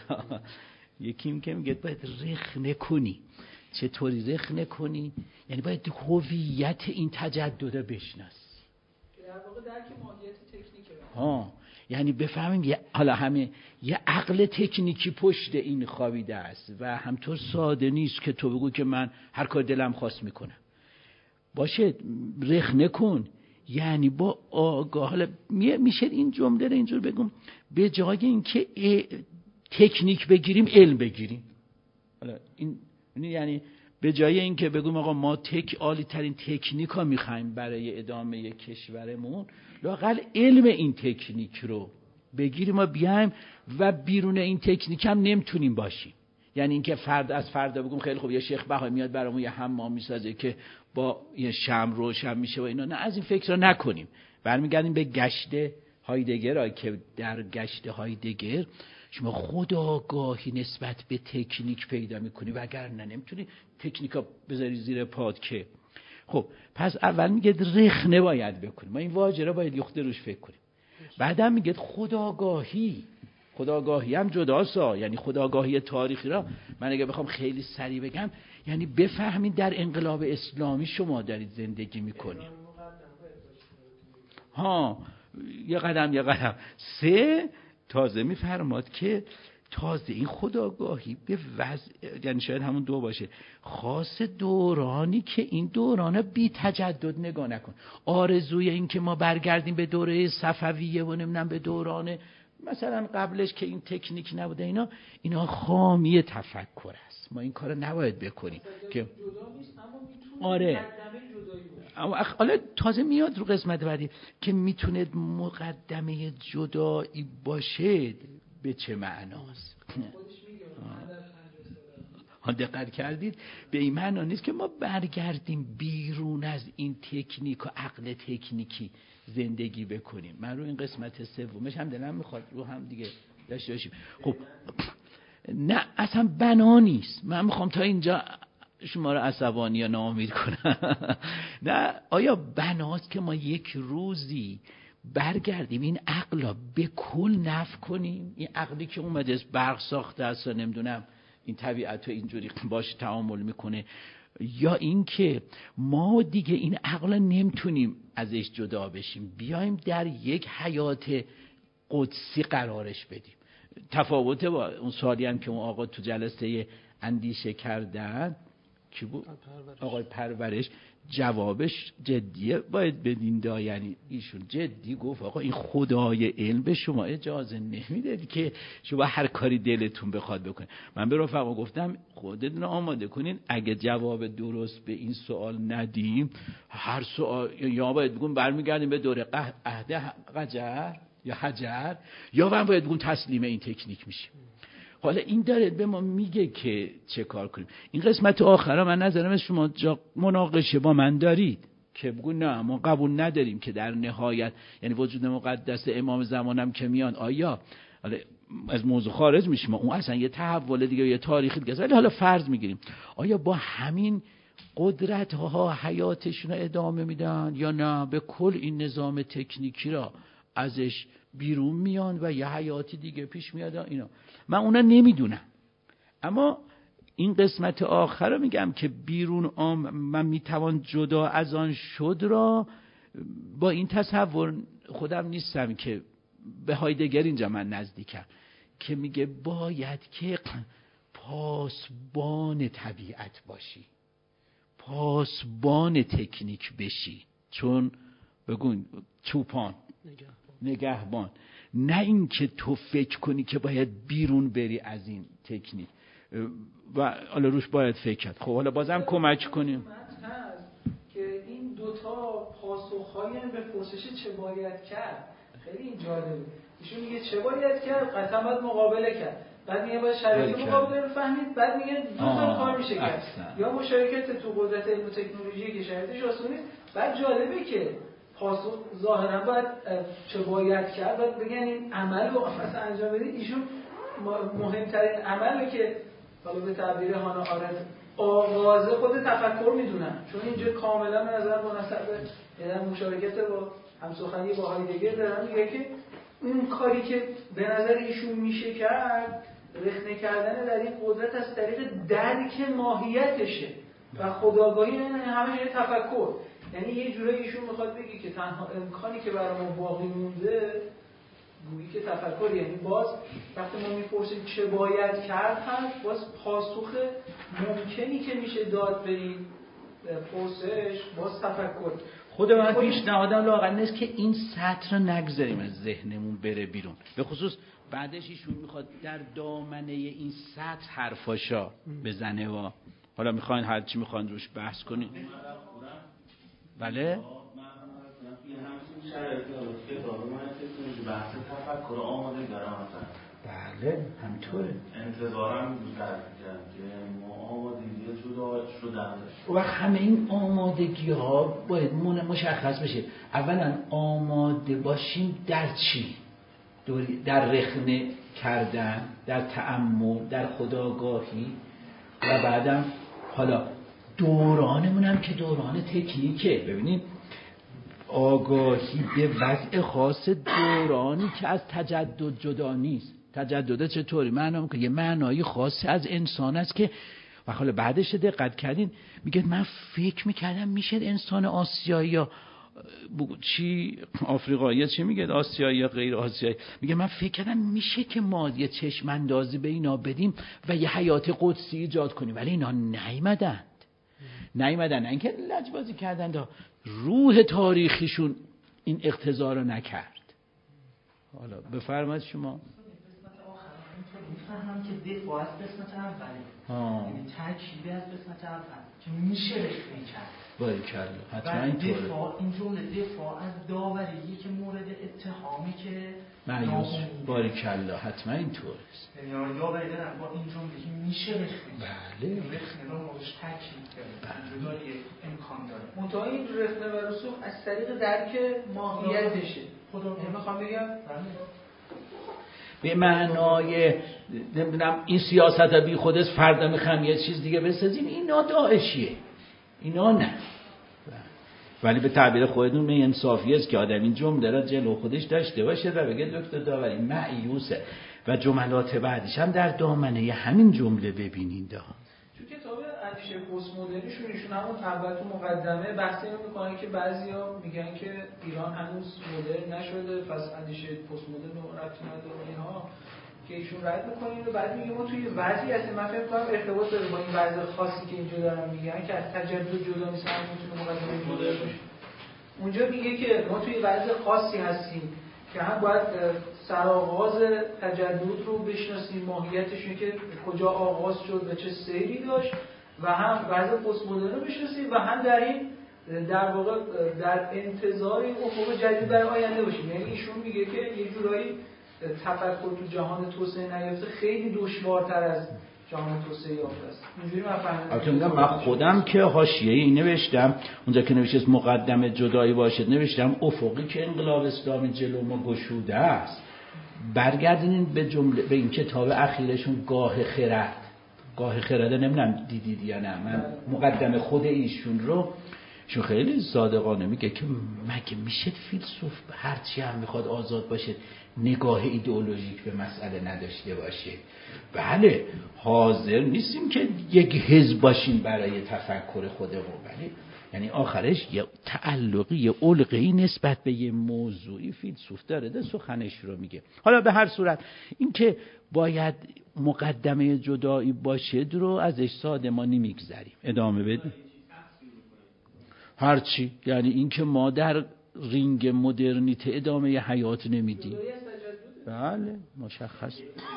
یکی این که میگه باید رخنه کنی. چطوری رخنه کنی؟ یعنی باید هویت این تجدد رو بشناسی. در واقع درک ماهیت تکنیکه. ها، یعنی بفهمیم یه حالا همه یه عقل تکنیکی پشت این خوابیده است و همطور ساده نیست که تو بگو که من هر کار دلم خواست میکنم. باشه رخنه کن، یعنی با آگاه. حالا میشه این جمله رو اینجور بگم، به جای اینکه تکنیک بگیریم علم بگیریم. حالا این یعنی به جای اینکه بگم آقا ما تک عالی ترین تکنیک ها میخوایم برای ادامه کشورمون، لااقل علم این تکنیک رو بگیریم و بیایم و بیرون این تکنیک هم نمیتونیم باشیم. یعنی اینکه فرد از فردا بگم خیلی خوب یه شیخ بهایی میاد برامون یه حمام میسازه که با یه شمع روشن میشه و اینا، نه، از این فکر رو نکنیم. برمیگردیم به گشت هایدگر که در گشت هایدگر شما خودآگاهی نسبت به تکنیک پیدا میکنی، وگرنه نمیتونی تکنیکا بذاری زیر پات که. خب پس اول میگه رخنه باید بکنیم، ما این واژه را باید یخته روش فکر کنیم. بعدم میگه خودآگاهی. خودآگاهی هم جداسا، یعنی خودآگاهی تاریخی را من اگه بخوام خیلی سریع بگم، یعنی بفهمید در انقلاب اسلامی شما دارید زندگی میکنید. ها، یه قدم یه قدم. سه، تازه میفرماد که تازه این خودآگاهی به وضع، یعنی شاید همون دو باشه، خاص دورانی که این دوران بی تجدد نگاه نکن. آرزوی این که ما برگردیم به دوره صفویه و نمیدونم به دوران مثلا قبلش که این تکنیک نبوده، اینا اینا خامی تفکر است. ما این کارو نباید بکنیم که آره اما حالا تازه میاد رو قسمت بعدی که میتونه مقدمه جدایی باشه. به چه معناست؟ ها، دقت کردید؟ به این معنا نیست که ما برگردیم بیرون از این تکنیک و عقل تکنیکی زندگی بکنیم. من رو این قسمت سومش هم دلم میخواد رو هم دیگه داشته باشیم. خب نه، اصلا بنا نیست. من میخوام تا اینجا شما رو عصبانی یا ناامید کنم. نه، آیا بناست که ما یک روزی برگردیم این عقل را به کل نفی کنیم؟ این عقلی که اومده از برق ساخته است و نمیدونم این طبیعت رو اینجوری باش تعامل میکنه، یا اینکه ما دیگه این عقل نمیتونیم ازش جدا بشیم، بیایم در یک حیات قدسی قرارش بدیم. تفاوت با اون سوالی هم که اون آقا تو جلسه اندیشه کردن کی بود؟ آقای پرورش، جوابش جدیه باید بدین دا. یعنی ایشون جدی گفت آقا این خدای علم به شما اجازه نمیده که شما هر کاری دلتون بخواد بکنید. من به رفقا گفتم خودتون آماده کنین، اگه جواب درست به این سوال ندیم، هر سوال یا باید بگیم برمیگردیم به دوره عهد قجر یا حجر، یا من باید بگیم تسلیم این تکنیک میشیم. حالا این داره به ما میگه که چه کار کنیم. این قسمت آخره من نظرم شما جا مناقشه با من دارید که بگو نه ما قبول نداریم که در نهایت یعنی وجود مقدس امام زمانم که میان آیا حالا از موضوع خارج میشیم، اون اصلا یه تحول دیگه یه تاریخی دیگه، ولی حالا فرض میگیریم آیا با همین قدرت ها حیاتشون رو ادامه میدن یا نه به کل این نظام تکنیکی را ازش بیرون میان و یه حیاتی دیگه پیش میاد. اینا من اونا نمیدونم، اما این قسمت آخر رو میگم که بیرون آم من میتوان جدا از آن شد را با این تصور خودم نیستم که به هایدگر اینجا من نزدیکم که میگه باید که پاسبان طبیعت باشی، پاسبان تکنیک بشی، چون بگو چوپان نگهبان، نه اینکه تو فکر کنی که باید بیرون بری از این تکنیک و حالا روش باید فکر کرد. خب حالا بازم کمک کنیم که این دوتا پاسخ‌هایی به پرسش چه باید کرد خیلی جالبه. ایشون میگه چه باید کرد، قطعا باید مقابله کرد، بعد میگه باید شرایط مقابله رو فهمید، بعد میگه دو تا کار میشه کرد، یا مشارکت تو قدرت علم و تکنولوژی که شرایطش آسون نیست. بعد جالبه که پاسخ ظاهرا باید چه باید کرد، باید بگن این عمل رو اصلا انجام بدید. ایشون مهمترین عمله که حالا به تعبیر هانا آرنت آغاز خود تفکر میدونن، چون اینجا کاملا به نظر مناسبه، یعنی مشارکت با همسخنی با هایدگر دارن میگه که اون کاری که به نظر ایشون میشه کرد رخنه کردن در این قدرت از طریق درک ماهیتشه و خودآگاهی، نه همه جای تفکر. یعنی یه جورایی ایشون میخواد بگی که تنها امکانی که برای ما باقی مونده گویی که تفکر، یعنی باز وقتی ما میپرسیم چه باید کرد هست، باز پاسخ ممکنی که میشه داد به این پرسش باز تفکر. خود من پیشنهادم لااقل نیست که این سطر رو نگذاریم از ذهنمون بره بیرون، به خصوص بعدش ایشون میخواد در دامنه این سطر حرفاشا بزنه و حالا میخواین هر چی میخواین روش بحث کنین. بله؟ بحث تفکر آماده دارم بله همینطوره. انتظارم در که ما آمادگی جدا شدن و وقت همه این آمادگی ها باید مشخص بشه. اولا آماده باشیم در چی؟ در رخنه کردن، در تأمل، در خودآگاهی، و بعدم حالا دورانمون هم که دوران تکنیکه. ببینید آگاهی به وضع خاص دورانی که از تجدد جدا نیست. تجدد چطوری؟ معنا میکنه یه معنای خاصی از انسان است که و حالا بعدش دقت کردین میگه من فکر میکردم میشه انسان آسیایی یا چی آفریقایی چی میگه آسیایی یا غیر آسیایی، میگه من فکر کردم میشه که ما یه چشم اندازی به اینا بدیم و یه حیات قدسی ایجاد کنیم، ولی اینا نیومدند نیومدن نه اینکه لجبازی کردند، روح تاریخیشون این اقتضا رو نکرد. حالا بفرمایید شما. میفهمم که دفاع از قسمت اوله، یعنی ترکیبی از قسمت اول که میشه رخنه کرد. باریکلا حتما اینطوره. دفاع این جمله دفاع از داوری که مورد اتهامی که مایوس، باریکلا حتما اینطوره. یعنی داوری دارن با این جمله که میشه رخنه. بله. رخنه رو موردش تاکید کرده. جدا امکان داره. منتها این رخنه و رسوخ از طریق درک ماهیتشه. خدا میخوام بگم به معنای نمیدونم این سیاست بی خودت فردا میخوام یه چیز دیگه بسازیم، اینا داعشیه، اینا نه. ولی به تعبیر خودتون می انصافی است که آدم این جمله را جلو خودش داشته باشه و بگه دکتر داوری مایوسه و جملات بعدش هم در دامنه همین جمله ببینین ده. تو کتاب اندیشه پست مدرنیشون ایشون همون اول تو مقدمه بحثی رو میکنن که بعضیا میگن که ایران هنوز مدرن نشده، پس اندیشه پست مدرن رو ربطی نداره اینها که ایشون رد میکنین و بعد میگه ما توی وضعیت من فکر کنم ارتباط داره با این وضع خاصی که اینجا دارن میگن که از تجدد جدا نیست، همون تو مقدمه مدرن باشه. اونجا میگه که ما توی وضع خاصی هستیم که هم باید سرآغاز تجدد رو بشناسیم، ماهیتش که کجا آغاز شد و چه سیری داشت، و هم وضع پست مدرن رو بشناسیم و هم در این در واقع در انتظار این افق جدید برای آینده باشیم. یعنی ایشون میگه که یه جورایی تفکر تو جهان توسعه نیافته خیلی دشوارتر از جهان توسعه یافته است. اینجوری من فهمیدم. من خودم که حاشیه‌ای نوشتم اونجا که نوشته مقدمه جدایی باشد، نوشتم افقی که انقلاب اسلامی جلو ما گشوده است. برگردین به جمله به این کتاب اخیرشون گاه خرد. گاه خرد نمیدونم دیدید یا نه. من مقدمه خود ایشون رو چون خیلی صادقانه میگه که مگه میشه فیلسوف هرچی هم میخواد آزاد باشه نگاه ایدئولوژیک به مسئله نداشته باشه. بله حاضر نیستیم که یک حزب باشیم برای تفکر خودمون، ولی یعنی آخرش یه تعلقی یه علقه‌ای نسبت به یه موضوعی فیلسوف داره ده سخنش رو میگه. حالا به هر صورت این که باید مقدمه جدایی باشه رو ازش ساده ما نمیگذریم، ادامه بدیم هرچی. یعنی این که ما در رینگ مدرنیته ادامه حیات نمیدیم. بله مشخص.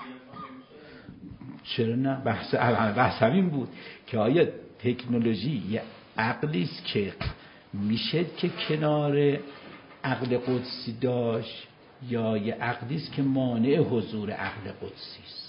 چرا نه؟ بحث بحث همین بود که آیا تکنولوژی یه عقلی است که میشه که کنار عقل قدسی داشت یا یه عقلی است که مانع حضور عقل قدسی است؟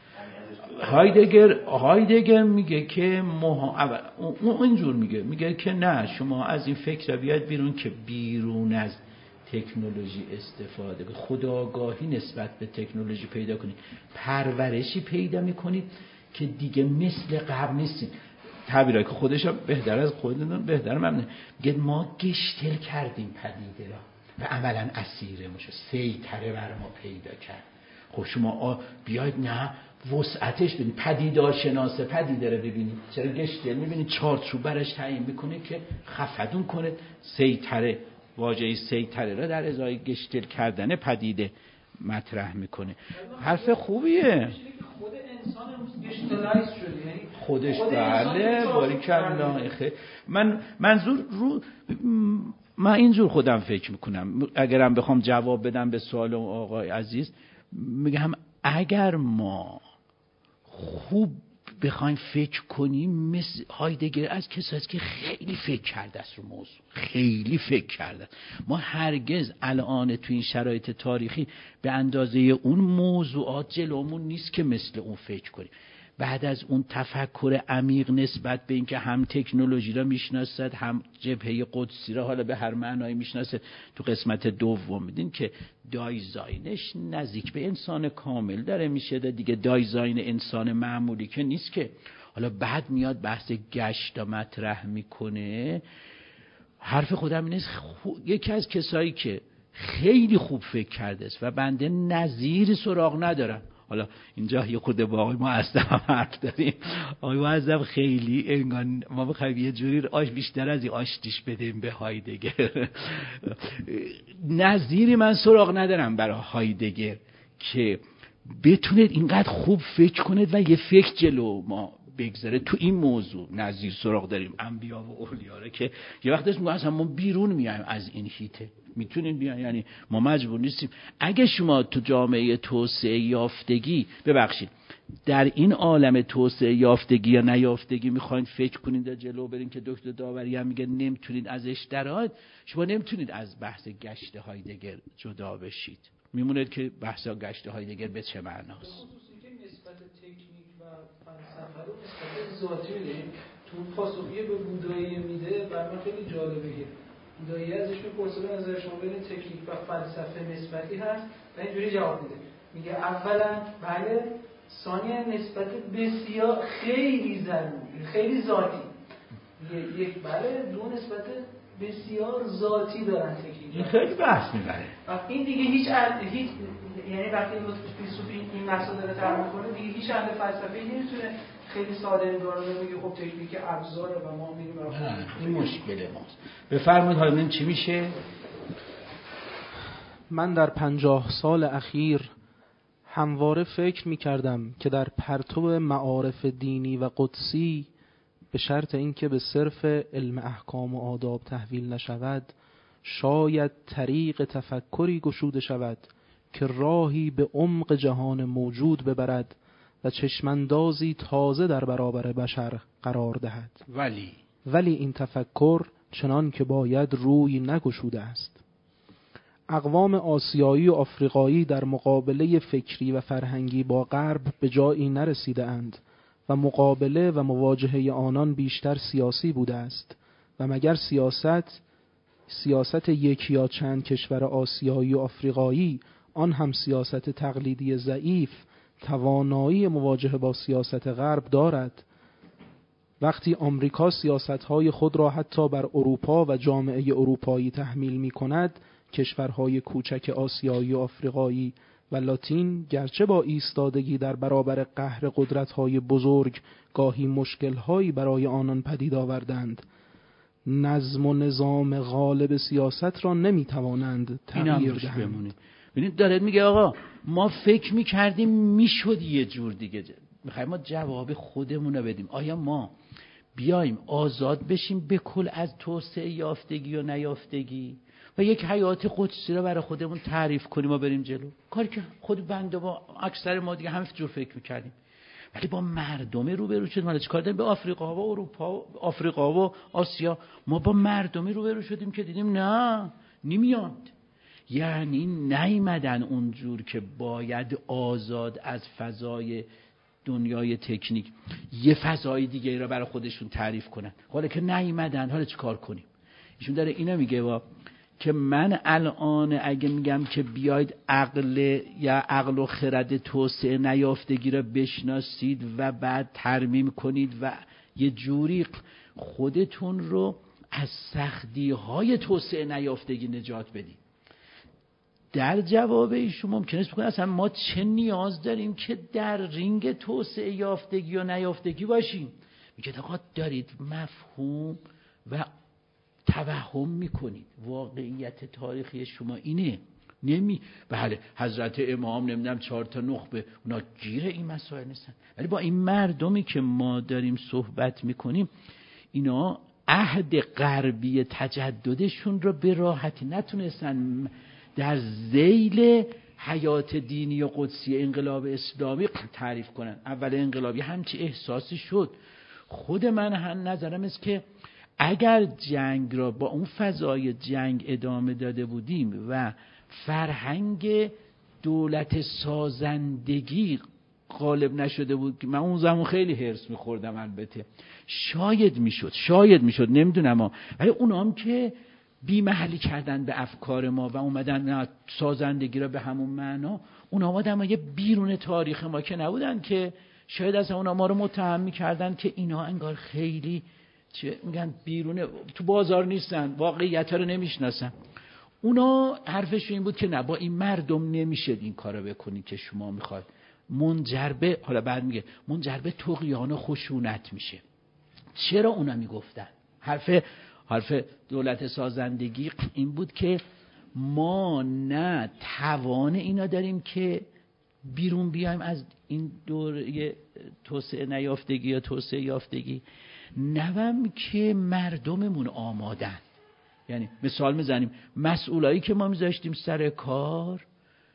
هایدگر هایدگر میگه که مها... اون اینجور میگه میگه که نه، شما از این فکر بیاید بیرون که بیرون از تکنولوژی استفاده کنید، خودآگاهی نسبت به تکنولوژی پیدا کنید، پرورشی پیدا میکنید که دیگه مثل قبل نیستید. تعبیرایی که خودش بهتر از خودتون بهتر ممنون میگه ما گشتل کردیم پدیده را و عملا اسیرمون شد، سیطره بر ما پیدا کرد. خب شما بیاید نه وسعتش ببینید، پدیدار شناسه پدیده رو ببینید، چرا گشتل میبینید چارچوب برش تعیین میکنه که خفدون کنه سیطره، واژه سیطره را در ازای گشتل کردن پدیده مطرح میکنه. حرف خوبیه. خود انسان امروز گشتلایز شده، یعنی خودش بله باریکلا. من منظور رو من اینجور خودم فکر میکنم، اگرم بخوام جواب بدم به سوال آقای عزیز، میگم اگر ما خوب بخوایم فکر کنیم مثل هایدگر از کسایی که خیلی فکر کرده است رو موضوع، خیلی فکر کرده. ما هرگز الان تو این شرایط تاریخی به اندازه اون موضوعات جلومون نیست که مثل اون فکر کنیم. بعد از اون تفکر عمیق نسبت به اینکه هم تکنولوژی را میشناسد هم جبهه قدسی را حالا به هر معنایی میشناسد، تو قسمت دوم میدین که دایزاینش نزدیک به انسان کامل داره میشه دیگه، دایزاین انسان معمولی که نیست که. حالا بعد میاد بحث گشت مطرح میکنه. حرف خودم اینه یکی از کسایی که خیلی خوب فکر کرده است و بنده نظیر سراغ ندارم. حالا اینجا یه خود با آقای معظم حرف داریم. آقای معظم خیلی انگار ما بخوایم یه جوری آش بیشتر از این آشتیش بدیم به هایدگر. نظیری من سراغ ندارم برای هایدگر که بتونید اینقدر خوب فکر کنید و یه فکر جلو ما بگذاره. تو این موضوع نظیر سراغ داریم انبیا و اولیا که یه وقت میگن اصلا ما بیرون میایم از این هیته، میتونیم بیان، یعنی ما مجبور نیستیم. اگه شما تو جامعه توسعه یافتگی ببخشید در این عالم توسعه یافتگی یا نیافتگی میخواین فکر کنید در جلو برین که دکتر داوری هم میگه نمیتونید ازش درآید، شما نمیتونید از بحث گشت هایدگر جدا بشید. میمونید که بحث گشت هایدگر به چه معناست. فلسفه رو نسبت ذاتی میدیم تو پاسخی به بودایی میده و من خیلی جالبه. بودایی ازش میپرسه به نظر شما بین تکنیک و فلسفه نسبتی هست و اینجوری جواب میده، میگه اولا بله، ثانیا نسبت بسیار خیلی ضروری خیلی ذاتی، یک بله، دو نسبت بسیار ذاتی دارن تکنیک. این خیلی بحث میبره. این دیگه هیچ ال... هیچ یعنی وقتی این فیلسوفی این مسائل رو طرح می‌کنه دیگه هیچ اهل فلسفه‌ای نمیتونه خیلی ساده انگار بگه خب تکنیک ابزاره و ما میریم این مشکل ماست. بفرمایید حالا ببینیم چی میشه. من در پنجاه سال اخیر همواره فکر می‌کردم که در پرتو معارف دینی و قدسی به شرط اینکه به صرف علم احکام و آداب تحویل نشود، شاید طریق تفکری گشوده شود که راهی به عمق جهان موجود ببرد و چشماندازی تازه در برابر بشر قرار دهد. ولی ولی این تفکر چنان که باید روی نگشوده است. اقوام آسیایی و آفریقایی در مقابله فکری و فرهنگی با غرب به جایی نرسیده اند و مقابله و مواجهه آنان بیشتر سیاسی بوده است و مگر سیاست سیاست یک یا چند کشور آسیایی و آفریقایی، آن هم سیاست تقلیدی ضعیف، توانایی مواجهه با سیاست غرب دارد؟ وقتی آمریکا سیاست‌های خود را حتی بر اروپا و جامعه اروپایی تحمیل می‌کند، کشورهای کوچک آسیایی و آفریقایی و لاتین گرچه با ایستادگی در برابر قهر قدرت‌های بزرگ گاهی مشکل‌هایی برای آنان پدید آوردند، نظم و نظام غالب سیاست را نمی‌توانند تغییر دهند. ببینید داره میگه آقا ما فکر می‌کردیم میشد یه جور دیگه، می‌خوایم ما جواب خودمون رو بدیم. آیا ما بیایم آزاد بشیم به کل از توسعه یافتگی و نیافتگی؟ و یک حیات قدسی رو برای خودمون تعریف کنیم و بریم جلو. کاری که خود بنده با اکثر ما دیگه همین جور فکر می‌کردیم. ولی با مردم روبرو شدیم. حالا چیکار داریم؟ به آفریقا و اروپا، آفریقا و آسیا، ما با مردم روبرو شدیم که دیدیم نه نمیاد. یعنی نیامدن اونجور که باید آزاد از فضای دنیای تکنیک یه فضای دیگه را برای خودشون تعریف کنن. حالا که نیامدن، حالا چیکار کنیم؟ ایشون داره اینا میگه با که من الان اگه میگم که بیاید عقل یا عقل و خرد توسعه نیافتگی را بشناسید و بعد ترمیم کنید و یه جوری خودتون رو از سختی های توسعه نیافتگی نجات بدید، در جواب ایشون ممکنه است بکنه اصلا ما چه نیاز داریم که در رینگ توسعه یافتگی و نیافتگی باشیم. میگه آقا دارید مفهوم و توهم میکنید، واقعیت تاریخی شما اینه. نمی بله حضرت امام نمیدونم چهار تا نخبه، اونا گیر این مسائل نیستن. ولی با این مردمی که ما داریم صحبت میکنیم، اینا عهد غربی تجددشون رو به راحتی نتونستن در ذیل حیات دینی و قدسی انقلاب اسلامی تعریف کنن. اول انقلابی همچی احساسی شد. خود من هم نظرم است که اگر جنگ را با اون فضای جنگ ادامه داده بودیم و فرهنگ دولت سازندگی غالب نشده بود، که من اون زمان خیلی هرس میخوردم البته، شاید میشد شاید میشد نمیدونم ها. ولی اونا هم که بی‌محلی کردن به افکار ما و اومدن سازندگی را به همون معنا، اونا اومدن ما یه بیرون تاریخ ما که نبودن که شاید از اونا ما رو متهم میکردن که اینا انگار خیلی چه میگن بیرون تو بازار نیستن، واقعیت رو نمیشناسن. اونا حرفش این بود که نه، با این مردم نمیشه این کارو بکنی که شما میخواد، منجر به حالا بعد میگه منجر به طغیان و خشونت میشه. چرا اونا میگفتن؟ حرف حرف دولت سازندگی این بود که ما نه توان اینا داریم که بیرون بیایم از این دوره توسعه نیافتگی یا توسعه یافتگی، نوام که مردممون آمادن. یعنی مثال میزنیم مسئولایی که ما میذاشتیم سر کار،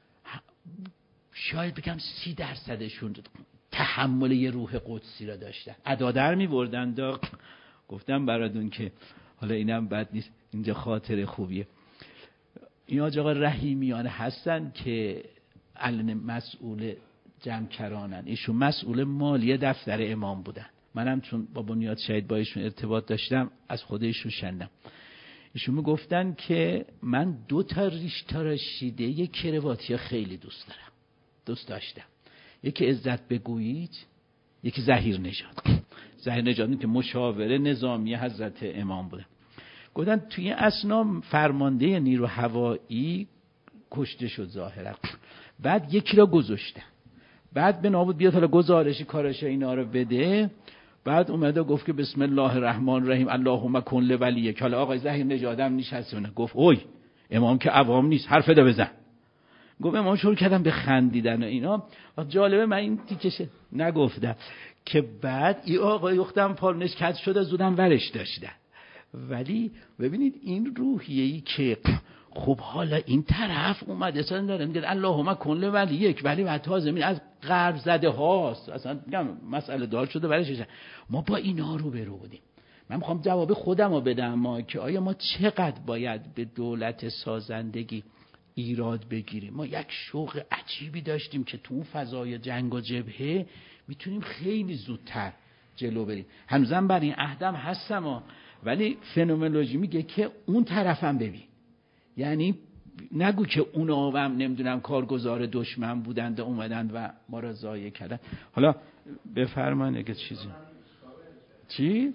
شاید بگم سی درصدشون تحمل یه روح قدسی را داشتن. عدادر میبردن دا گفتم براتون که حالا اینم بد نیست، اینجا خاطر خوبیه. این آقا رحیمیان هستن که الان مسئول جمع‌کرانن، ایشون مسئول مالی دفتر امام بودن. منم چون با بنیاد شهید با ایشون ارتباط داشتم از خود ایشون شنیدم. ایشون میگفتن که من دو تا ریش تراشیده یک کرواتی خیلی دوست دارم، دوست داشتم. یکی عزت بگویید، یکی ظهیر نژاد. ظهیر نژاد که مشاور نظامی حضرت امام بوده. گفتن توی اسنا فرمانده نیرو هوایی کشته شد ظاهرا، بعد یکی را گذاشتن، بعد به نابود بیاد حالا گزارشی کارش اینا رو بده، بعد اومده گفت که بسم الله الرحمن الرحیم اللهم کن لولیک. حالا آقای ظهیر نژادم نشسته گفت اوی امام که عوام نیست، حرف ده بزن. گفت امام شروع کردم به خندیدن و اینا. جالبه من این تیکشه نگفتم که بعد این آقای اختم پالونش کج شده زودم ورش داشتن. ولی ببینید این روحیه‌ای که خب حالا این طرف اومده اصلا داره میگه اللهم کن لولیک، ولی بعد تازه این از غرب زده هاست، اصلا میگم مسئله دار شده برش. ما با اینا رو برو بودیم. من میخوام جواب خودم رو بدم ما که آیا ما چقدر باید به دولت سازندگی ایراد بگیریم. ما یک شوق عجیبی داشتیم که تو اون فضای جنگ و جبهه میتونیم خیلی زودتر جلو بریم. هنوزم بر این عهدم هستم، ولی فنومنولوژی میگه که اون طرفم ببین. یعنی نگو که اونا هم نمیدونم کارگزار دشمن بودند و اومدن و ما را ضایع کردن. حالا بفرمایید اگه چیزی چی؟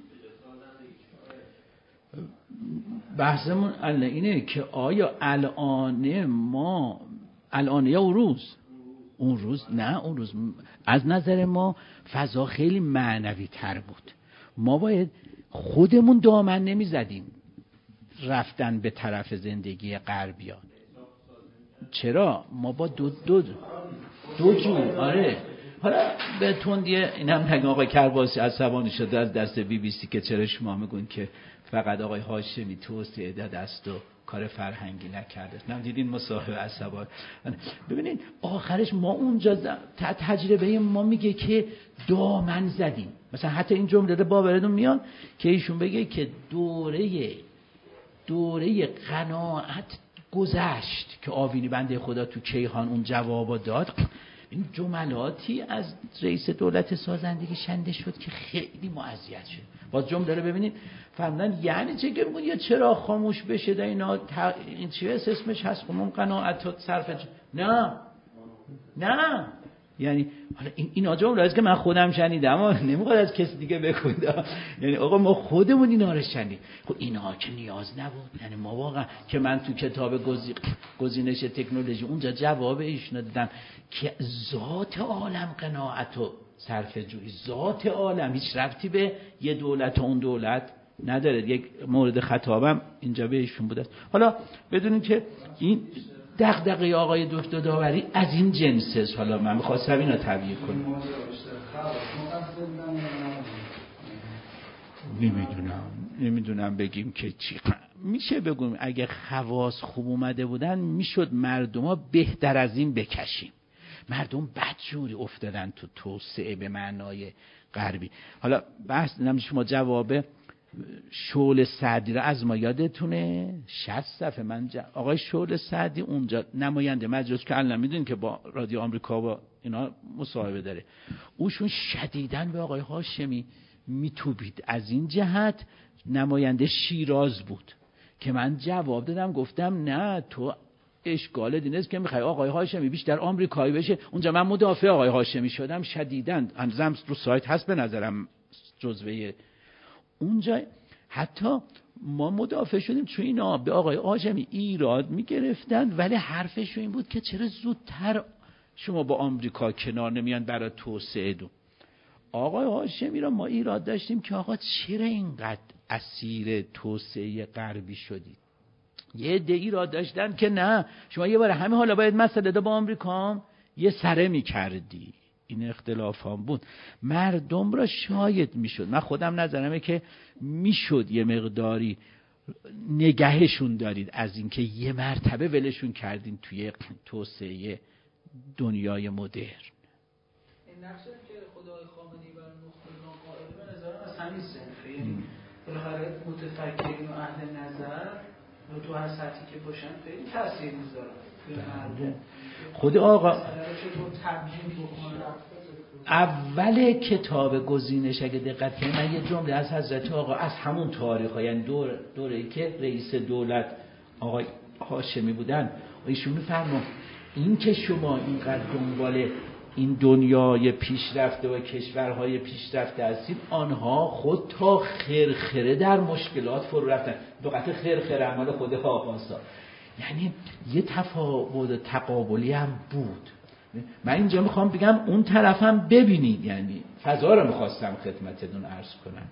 بحثمون الان اینه که آیا الان ما الان یا اون روز اون روز نه اون روز از نظر ما فضا خیلی معنوی تر بود. ما باید خودمون دامن نمی زدیم رفتن به طرف زندگی غربیان. چرا؟ ما با دو دو دو جور آره حالا به تندیه اینم نگه آقای کرباسی عصبانی شده از دست بی بی سی که چرا شما میگون که فقط آقای هاشمی توسعه داده است و کار فرهنگی نکرده. نه دیدین مصاحبه عصبات. ببینید آخرش ما اونجا تجربه ما میگه که دامن زدیم. مثلا حتی این جمله رو باورتون میاد که ایشون بگه که دوره دوره قناعت گذشت که آوینی بنده خدا تو کیهان اون جوابو داد. این جملاتی از رئیس دولت سازندگی شنیده شد که خیلی معذیت شد. باز جمله رو ببینید فرمودن یعنی چه که میگن یا چرا خاموش بشه ده اینا ت... این چی اسمش هست خمون قناعت و صرف ج... نه نه یعنی حالا این اینا جمله است که من خودم شنیدم اما نمیخواد از کسی دیگه بگم. یعنی آقا ما خودمون اینا رو شنیدیم. خب اینا که نیاز نبود. یعنی ما واقعا که من تو کتاب گزی... گزینش تکنولوژی اونجا جواب ایشون دادم که ذات عالم قناعت و صرف جویی، ذات عالم هیچ ربطی به یه دولت و اون دولت نداره. یک مورد خطابم اینجا به ایشون بوده. حالا بدونین که این دغدغه آقای دکتر داوری از این جنسه. حالا من می‌خواستم اینو تبیین کنم. نمیدونم نمیدونم بگیم که چی میشه بگیم. اگه خواص خوب اومده بودن میشد مردما بهتر از این بکشیم. مردم بدجوری افتادن تو توسعه به معنای غربی. حالا بحث نمیدونم شما جواب شعله سعدی را از ما یادتونه؟ شصت صفحه من جا... آقای شعله سعدی اونجا نماینده مجلس که الان میدونین که با رادیو آمریکا با اینا مصاحبه داره، اوشون شدیداً به آقای هاشمی میتوبید. از این جهت نماینده شیراز بود که من جواب دادم گفتم نه تو اشکال دینست که میخوای آقای هاشمی بیشتر آمریکایی بشه. اونجا من مدافع آقای هاشمی شدم شدیداً. هنوزم رو سایت هست به نظرم جزوه اونجا. حتی ما مدافع شدیم چون اینا به آقای هاشمی ایراد میگرفتن ولی حرفش این بود که چرا زودتر شما با آمریکا کنار نمیان برای توسعه دو. آقای هاشمی را ما ایراد داشتیم که آقا چرا اینقدر اسیر توسعه غربی شدید؟ یه عده ایراد داشتن که نه شما یه بار همین حالا باید مسئله با آمریکا یه سره میکردی. این اختلاف هم بود. مردم را شاید میشد، من خودم نظرمه که میشد یه مقداری نگهشون دارید از اینکه یه مرتبه ولشون کردین توی توسعه دنیای مدرن. این نقشه که خدای خامنه‌ای بر نخبگان قائل به نظر از همین صنفه، یعنی بالاخره متفکرین و اهل نظر تو هر سطحی که باشن خیلی تاثیر میذارن. خود آقا اول کتاب گزینش اگه دقت کنید من یه جمله از حضرت آقا از همون تاریخ ها، یعنی دور دوره‌ای که رئیس دولت آقای هاشمی بودن ایشون میفرمون این که شما اینقدر دنبال این دنیای پیشرفته و کشورهای پیشرفته هستید، آنها خود تا خرخره در مشکلات فرو رفتن. دقیقاً خرخره عمل خود آقاسا، یعنی یه تفاوت تقابلی هم بود. من اینجا میخوام بگم اون طرفم ببینید، یعنی فضا رو میخواستم خدمتتون عرض کنم.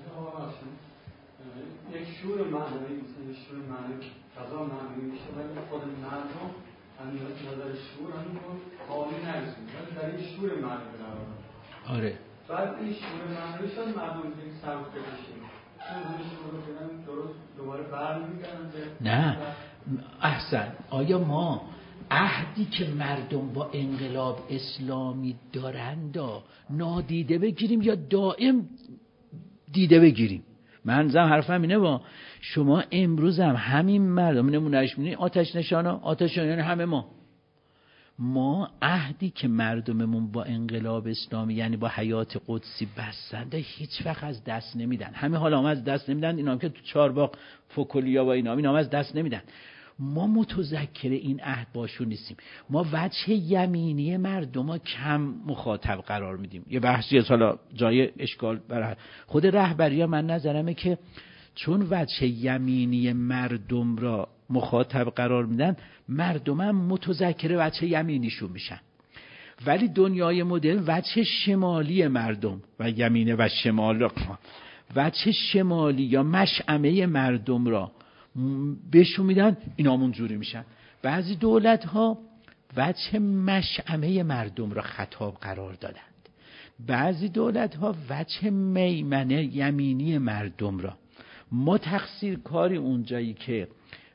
یک شور معنوی مثل یک شور معنوی فضا معنوی میشه ولی خود مردم همین نظر شور همین حالی نرسید ولی در این شور معنوی قرار. آره. بعد این شور معنوی شد مردم یک سبک بشیم چون شور رو کنن درست دوباره برمیگردن. نه احسن. آیا ما عهدی که مردم با انقلاب اسلامی دارند نادیده بگیریم یا دائم دیده بگیریم؟ منظم حرفم اینه با شما امروز هم همین مردم نمونهش می‌بینید آتش نشانا آتش نشانا همه ما ما عهدی که مردممون با انقلاب اسلامی یعنی با حیات قدسی بستنده هیچ وقت از دست نمیدن. همین حالا هم از دست نمیدن. اینا هم که تو چارباغ فوکولیا و اینا اینا هم از دست نمیدن. ما متذکر این عهد باشون نیستیم. ما وجه یمینی مردم ها کم مخاطب قرار میدیم. یه بحثی از حالا جای اشکال برای خود رهبری ها من نظرمه که چون وجه یمینی مردم را مخاطب قرار میدن مردم هم متذکر وجه یمینیشون میشن. ولی دنیای مدرن وجه شمالی مردم و یمینه و شمال وجه شمالی یا مشعمه مردم را بهشون میدن، اینا همون جوری میشن. بعضی دولت ها وجه مشعمه مردم را خطاب قرار دادند، بعضی دولت ها وجه میمنه یمینی مردم را. ما تقصیر کاری اونجایی که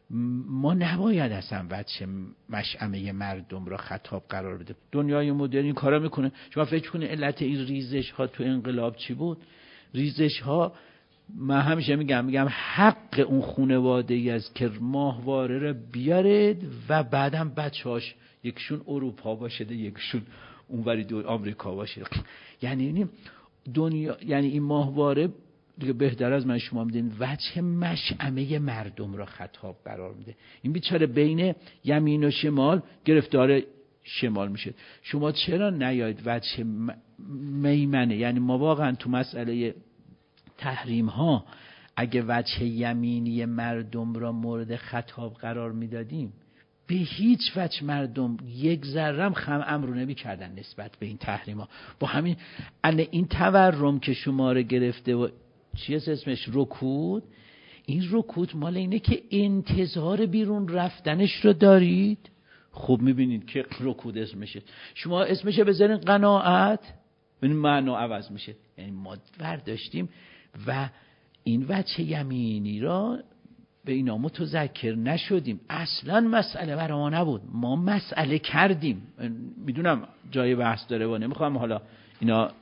ما نباید اصلا وجه مشعمه مردم را خطاب قرار بده. دنیای مدرن این کارا میکنه. شما فکر کنید علت این ریزش ها تو انقلاب چی بود؟ ریزش ها، من همیشه میگم میگم حق اون خانواده ای از که ماهواره را بیارید و بعدم بچه‌هاش یکشون اروپا باشه، یکشون اونوری دو آمریکا باشه. یعنی دنیا، یعنی این ماهواره دیگه بهتر از من شما میدین وجه مشعمه مردم را خطاب قرار میده. این بیچاره بین یمین و شمال گرفتار شمال میشه. شما چرا نیاید وجه میمنه؟ یعنی ما واقعا تو مسئله تحریم ها اگه وجه یمینی مردم را مورد خطاب قرار میدادیم، به هیچ وجه مردم یک ذره خم امرو نمی کردن نسبت به این تحریم ها. با همین الان این تورم که شما رو گرفته و چی اسمش رکود، این رکود مال اینه که انتظار بیرون رفتنش رو دارید. خوب میبینید که رکود اسمشه. شما اسمشه بذارین قناعت، ببین معنا عوض میشه. یعنی ما برداشتیم و این وجه یمینی را به اینا متذکر نشدیم. اصلا مسئله برای ما نبود، ما مسئله کردیم. میدونم جای بحث داره و نمیخوام حالا اینا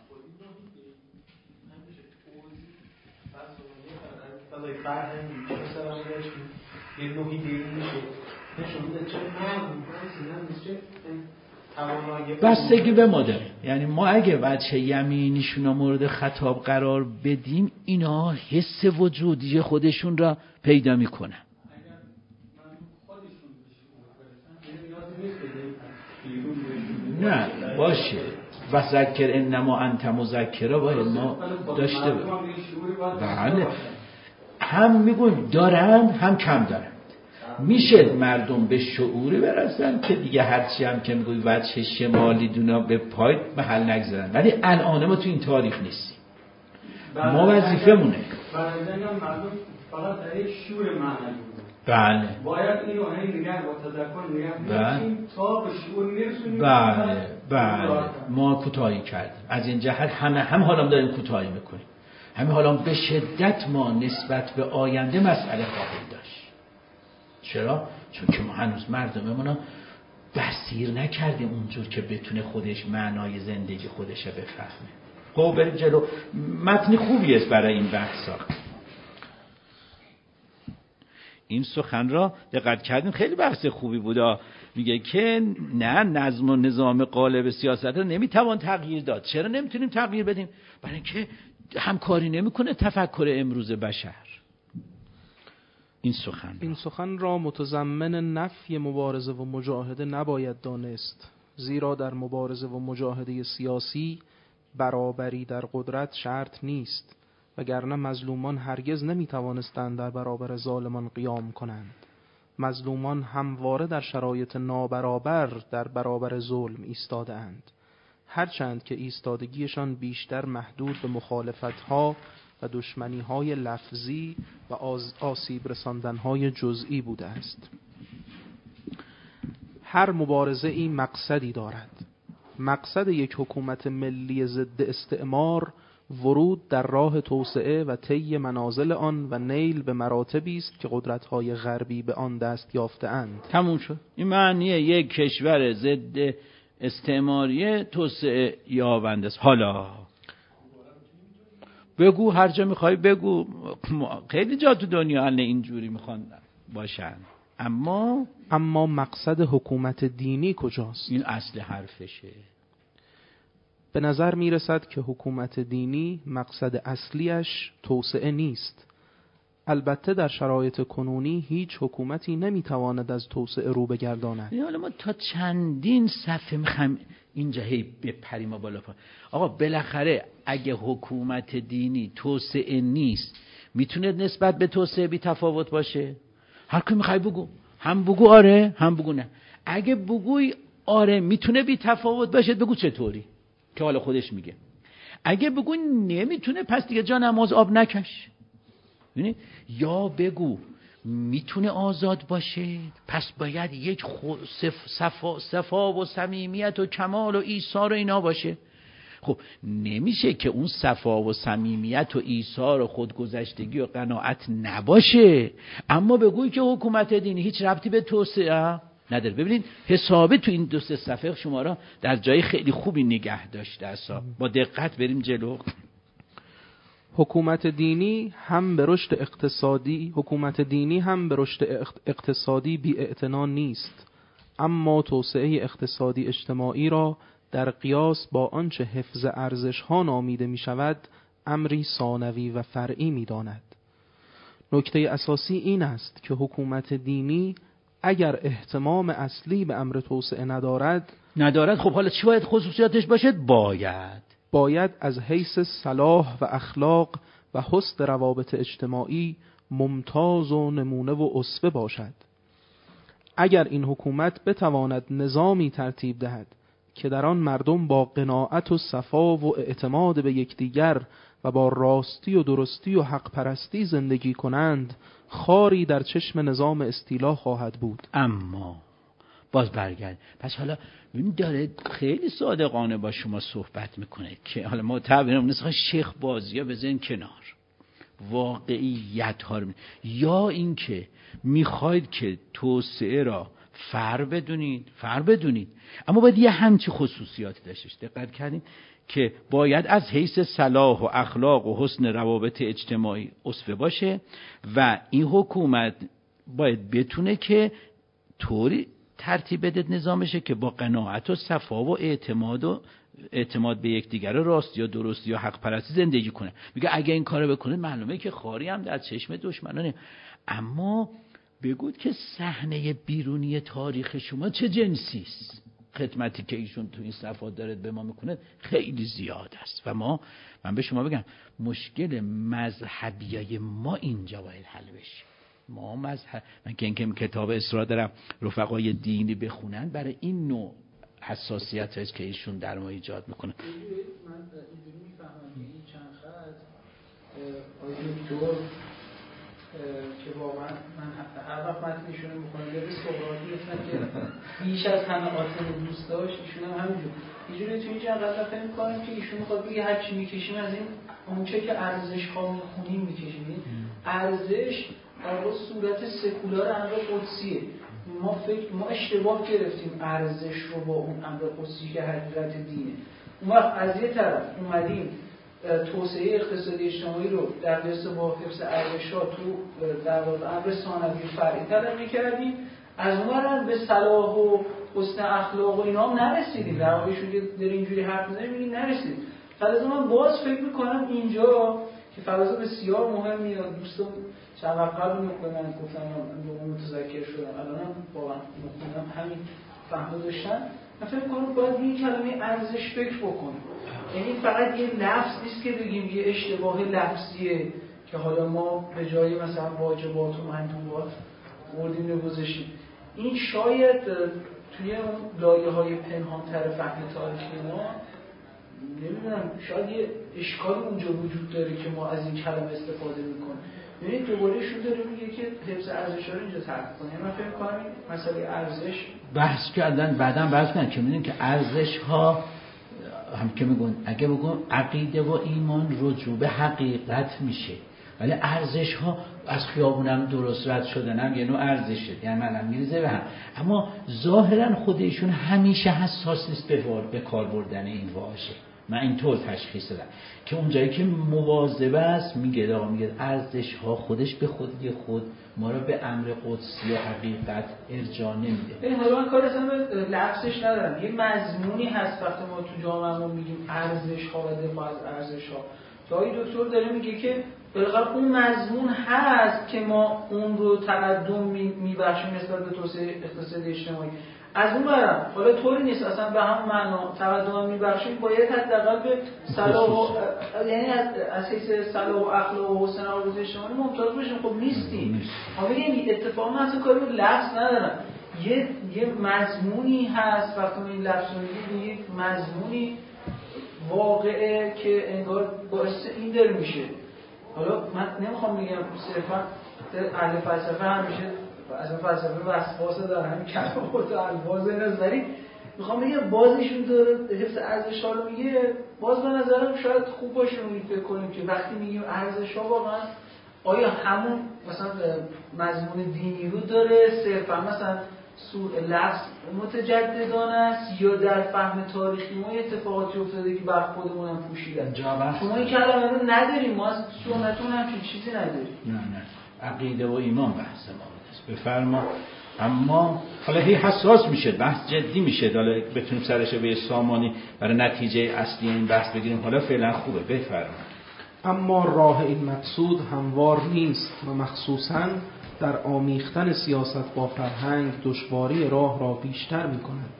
یه نوعی دیگه میشه نشون میده چه مردم بستگی به مدل. یعنی ما اگه وجه یمینیشون رو مورد خطاب قرار بدیم، اینا حس وجودی خودشون را پیدا میکنن. نه باشه، و ذکر انما انت مذکر باید ما داشته باشیم. بله، هم میگویم دارن هم کم دارن. میشه مردم به شعوری برسن که دیگه هرچی هم که میگوی وجه شمالی دونا به پای محل نگذارن، ولی الان ما تو این تاریخ نیستیم. ما وظیفه مونه مردم فقط در یک شعور معنوی بله باید اینو هی نگه با تذکر نگه می‌داشتیم تا به شعور میرسونیم. بله بله ما کوتاهی کردیم از این جهت، همه هم حالا داریم کوتاهی میکنیم. همین حالا به شدت ما نسبت به آینده مسئله خواهیم داشت. چرا؟ چون که ما هنوز مردممون بصیر نکردیم اونجور که بتونه خودش معنای زندگی خودش بفهمه. خب بریم جلو. متن خوبی است برای این بحثا. این سخن را دقت کردیم، خیلی بحث خوبی بودا. میگه که نه، نظم و نظام قالب سیاست را نمیتوان تغییر داد. چرا نمیتونیم تغییر بدیم؟ برای اینکه همکاری نمیکنه تفکر امروز بشر. این سخن این سخن را متضمن نفی مبارزه و مجاهده نباید دانست، زیرا در مبارزه و مجاهده سیاسی برابری در قدرت شرط نیست، وگرنه مظلومان هرگز نمیتوانستند در برابر ظالمان قیام کنند. مظلومان همواره در شرایط نابرابر در برابر ظلم ایستاده اند، هرچند که ایستادگیشان بیشتر محدود به مخالفت‌ها و دشمنی‌های لفظی و آسیب رساندن‌های جزئی بوده است. هر مبارزه ای مقصدی دارد. مقصد یک حکومت ملی ضد استعمار ورود در راه توسعه و طی منازل آن و نیل به مراتبی است که قدرت‌های غربی به آن دست یافته‌اند. تموم شد. این معنیه یک کشور ضد استعماری توسعه یابنده است. حالا بگو، هر جا میخوای بگو. خیلی جا تو دنیا الان اینجوری میخوان باشن، اما اما مقصد حکومت دینی کجاست؟ این اصل حرفشه. به نظر میرسد که حکومت دینی مقصد اصلیش توسعه نیست. البته در شرایط کنونی هیچ حکومتی نمیتواند از توسعه رو بگرداند. حالا ما تا چندین صفحه میخوایم اینجا هی بپریم و بالا پا. آقا بالاخره اگه حکومت دینی توسعه نیست، میتونه نسبت به توسعه بی تفاوت باشه؟ هر کی میخوای بگو، هم بگو آره هم بگو نه. اگه بگوی آره میتونه بی تفاوت باشه، بگو چطوری که حالا خودش میگه. اگه بگو نمیتونه، پس دیگه جا نماز آب نکش. یعنی یا بگو میتونه آزاد باشه، پس باید یک صفا, صفا و صمیمیت و کمال و ایثار و اینا باشه. خب نمیشه که اون صفا و صمیمیت و ایثار و خودگذشتگی و قناعت نباشه اما بگوی که حکومت دینی هیچ ربطی به توسعه نداره. ببینید حسابه تو این دو سه صفحه شما را در جای خیلی خوبی نگه داشته است. با دقت بریم جلو. حکومت دینی هم به رشد اقتصادی حکومت دینی هم به رشد اقتصادی بی‌اعتنا نیست، اما توسعه اقتصادی اجتماعی را در قیاس با آنچه حفظ ارزش‌ها نامیده می‌شود امری ثانوی و فرعی می‌داند. نکته اساسی این است که حکومت دینی اگر اهتمام اصلی به امر توسعه ندارد ندارد خب حالا چی باید خصوصیاتش باشد؟ باید باید از حیث صلاح و اخلاق و حسن روابط اجتماعی ممتاز و نمونه و اسوه باشد. اگر این حکومت بتواند نظامی ترتیب دهد که در آن مردم با قناعت و صفا و اعتماد به یکدیگر و با راستی و درستی و حق پرستی زندگی کنند، خاری در چشم نظام استیلا خواهد بود. اما باز برگرد. پس حالا ببین داره خیلی صادقانه با شما صحبت میکنه که حالا ما تعبیرم مثلا شیخ بازی ها بزنین کنار، واقعیت ها رو می... یا اینکه میخواید که توسعه را فر بدونید فر بدونید اما باید یه همچی خصوصیاتی داشتش. دقت کردین که باید از حیث صلاح و اخلاق و حسن روابط اجتماعی اسوه باشه و این حکومت باید بتونه که طوری ترتیب بده نظامشه که با قناعت و صفا و اعتماد و اعتماد به یکدیگر راست یا درست یا حق پرستی زندگی کنه. میگه اگه این کارو بکنه معلومه که خاری هم در چشم دشمنانه. اما بگوید که صحنه بیرونی تاریخ شما چه جنسی است؟ خدمتی که ایشون تو این صفحات داره به ما میکنه خیلی زیاد است و ما من به شما بگم مشکل مذهبیای ما اینجا باید حل بشه. ما مذهب من که اینکه کتاب اصرار دارم رفقای دینی بخونن برای این نوع حساسیت هست که ایشون در ما ایجاد میکنه. من اینجوری میفهمم که این چند خط آیه دکتر که واقعا من هر وقت متنشون رو میخونم یه سقراطی هستن که بیش از همه آتن دوست داشت، ایشون هم همینجور اینجوری تو این چند خط فهم میکنم که ایشون میخواد بگه هر چی میکشیم از این اونچه که ارزش ها میخونیم میکشیم. ارزش در واقع صورت سکولار امر قدسیه. ما فکر ما اشتباه گرفتیم ارزش رو با اون امر قدسی که حقیقت دینه. اون وقت از یه طرف اومدیم توسعه اقتصادی اجتماعی رو در دست با حفظ ارزش‌ها تو در واقع امر ثانوی فرعی تلقی کردیم، از اون به صلاح و حسن اخلاق و اینا هم نرسیدیم. در واقع شون داره اینجوری حرف می‌زنه میگه نرسیدیم. فلذا من باز فکر می‌کنم اینجا که فلسفه بسیار مهمه. دوستان چند وقت قبل به من گفتن من متذکر شدم الانم واقعا می‌خونم همین فهم داشتن. من فکر می‌کنم باید این کلمه ارزش فکر بکنیم. یعنی فقط یه لفظ نیست که بگیم یه اشتباه لفظیه که حالا ما به جای مثلا واجبات و مندوبات بردیم گذاشتیم. این شاید توی اون لایه‌های پنهان‌تر فهم تاریخی ما نمیدونم شاید یه اشکال اونجا وجود داره که ما از این کلمه استفاده میکنیم. یعنی دوباره شو داره میگه که حفظ ارزش‌ها رو اینجا تعریف کنیم. من فکر می‌کنم این مسئله ارزش بحث کردن بعداً بحث کردن که می‌دونیم که ارزش‌ها هم که میگن اگه بگم عقیده و ایمان رجوع به حقیقت میشه، ولی ارزش‌ها از خیابونم درست رد شدنم یه نوع ارزشه، یعنی منم میریزه به هم. اما ظاهرا خودشون همیشه حساس نیست به به کار بردن این واژه. من اینطور تشخیص دادم که اون جایی که مواظب است میگه آقا میگه ارزش‌ها خودش به خودی خود ما رو به امر قدسی و حقیقت ارجاع نمیده. این حالا من کار اصلا به لفظش ندارم. یه مضمونی هست وقتی ما تو جامعه‌مون میگیم ارزش‌ها و دفاع از ارزش‌ها. جایی دکتر داره میگه که بالاخره اون مضمون هست که ما اون رو تقدم میبخشیم نسبت به توسعه اقتصادی اجتماعی. از اون برم حالا طوری نیست اصلا به هم معنا تقدم میبخشیم باید حداقل به صلاح و یعنی از اساس صلاح و اخلاق و حسن روابط اجتماعی ممتاز باشیم. خب نیستیم. ما میگیم اتفاقا اصلا کاری به لفظ ندارم. یه یه مضمونی هست وقتی این لفظ رو میگیم یک مضمونی واقعه که انگار باعث این در میشه. حالا من نمیخوام بگم صرفا اهل فلسفه همیشه از فلسفه وسواس داره همین کلمات و الفاظ نظری میخوام بگم بازیشون داره حفظ ارزش‌ها رو میگه، باز به نظرم شاید خوب باشه اون فکر کنیم که وقتی میگیم ارزش‌ها واقعا آیا همون مثلا مضمون دینی رو داره صرفا مثلا سوء لفظ متجددانه است یا در فهم تاریخی ما اتفاقاتی افتاده که بر خودمون هم پوشیدن؟ شما این کلمه رو نداریم، ما از سنتون همچین چیزی نداریم. نه نه عقیده و ایمان بحث ما است. بفرما. اما حالا هی حساس میشه، بحث جدی میشه، حالا بتونیم سرش به سامانی برای نتیجه اصلی این بحث بگیریم. حالا فعلا خوبه، بفرما. اما راه این مقصود هموار نیست و مخصوصاً در آمیختن سیاست با فرهنگ دشواری راه را بیشتر می کند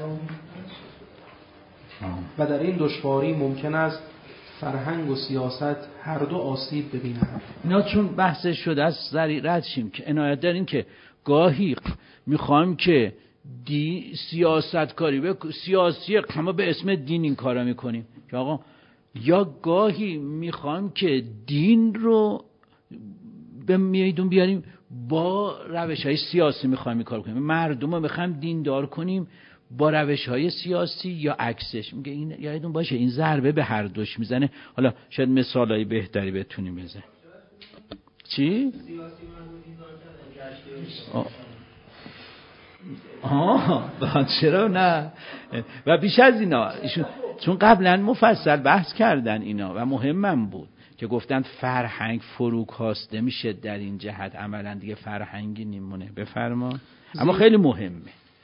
و در این دشواری ممکن است فرهنگ و سیاست هر دو آسیب ببینند. اینا چون بحث شده از سریع رد شیم که عنایت دارین که گاهی میخوایم که دی سیاست کاری به سیاسی اما به اسم دین این کارا میکنیم که آقا، یا گاهی میخوایم که دین رو به میدون بیاریم با روش های سیاسی میخوایم این کار کنیم، مردم رو میخوایم دیندار کنیم با روش های سیاسی یا عکسش. میگه این یادتون باشه این ضربه به هر دوش میزنه. حالا شاید مثال های بهتری بتونیم بزنیم. چی؟ آه چرا نه؟ و بیش از اینا ایشون چون قبلا مفصل بحث کردن اینا و مهمم بود که گفتن فرهنگ فرو کاسته میشه در این جهت، عملا دیگه فرهنگی نیمونه. بفرما. اما خیلی مهمه،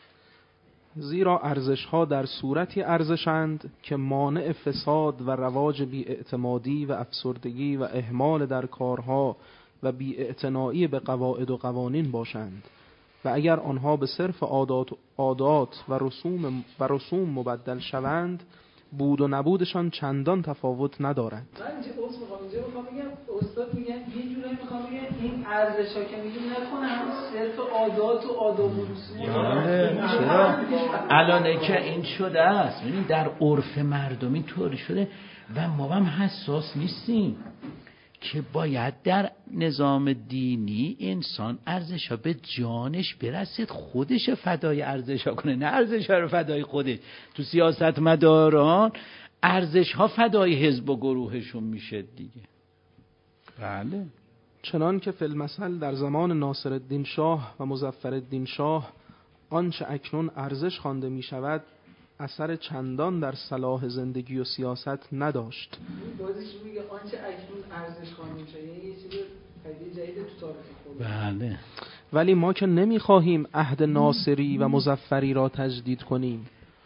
زیرا ارزش‌ها در صورتی ارزشند که مانع فساد و رواج بی‌اعتمادی و افسردگی و اهمال در کارها و بی‌اعتنایی به قواعد و قوانین باشند و اگر آنها به صرف عادات عادات و رسوم و رسوم مبدل شوند بود و نبودشان چندان تفاوت ندارد. من اینجا اوست میخوام اینجا میخوام بگم استاد میگن یه جوری میخوام بگم این ارزش‌ها که میگیم نکنه هم صرف عادات و آداب و رسوم. چرا الان که این شده است، ببین در عرف مردمی طوری شده و ما هم حساس نیستیم که باید در نظام دینی انسان ارزش‌ها به جانش برسید، خودش فدای ارزش‌ها کنه، نه ارزش‌ها رو فدای خودش. تو سیاست مداران ارزش‌ها فدای حزب و گروهشون میشه دیگه. بله. چنان که فی المثل در زمان ناصرالدین شاه و مظفرالدین شاه آنچه اکنون ارزش خوانده می شود اثر چندان در صلاح زندگی و سیاست نداشت. بازیش میگه آنچه اکنون ارزش خوانده میشه، یعنی یه چیز پدیده جدید تو تاریخ خود. بله. ولی ما که نمیخواهیم عهد ناصری و مظفری را تجدید کنیم.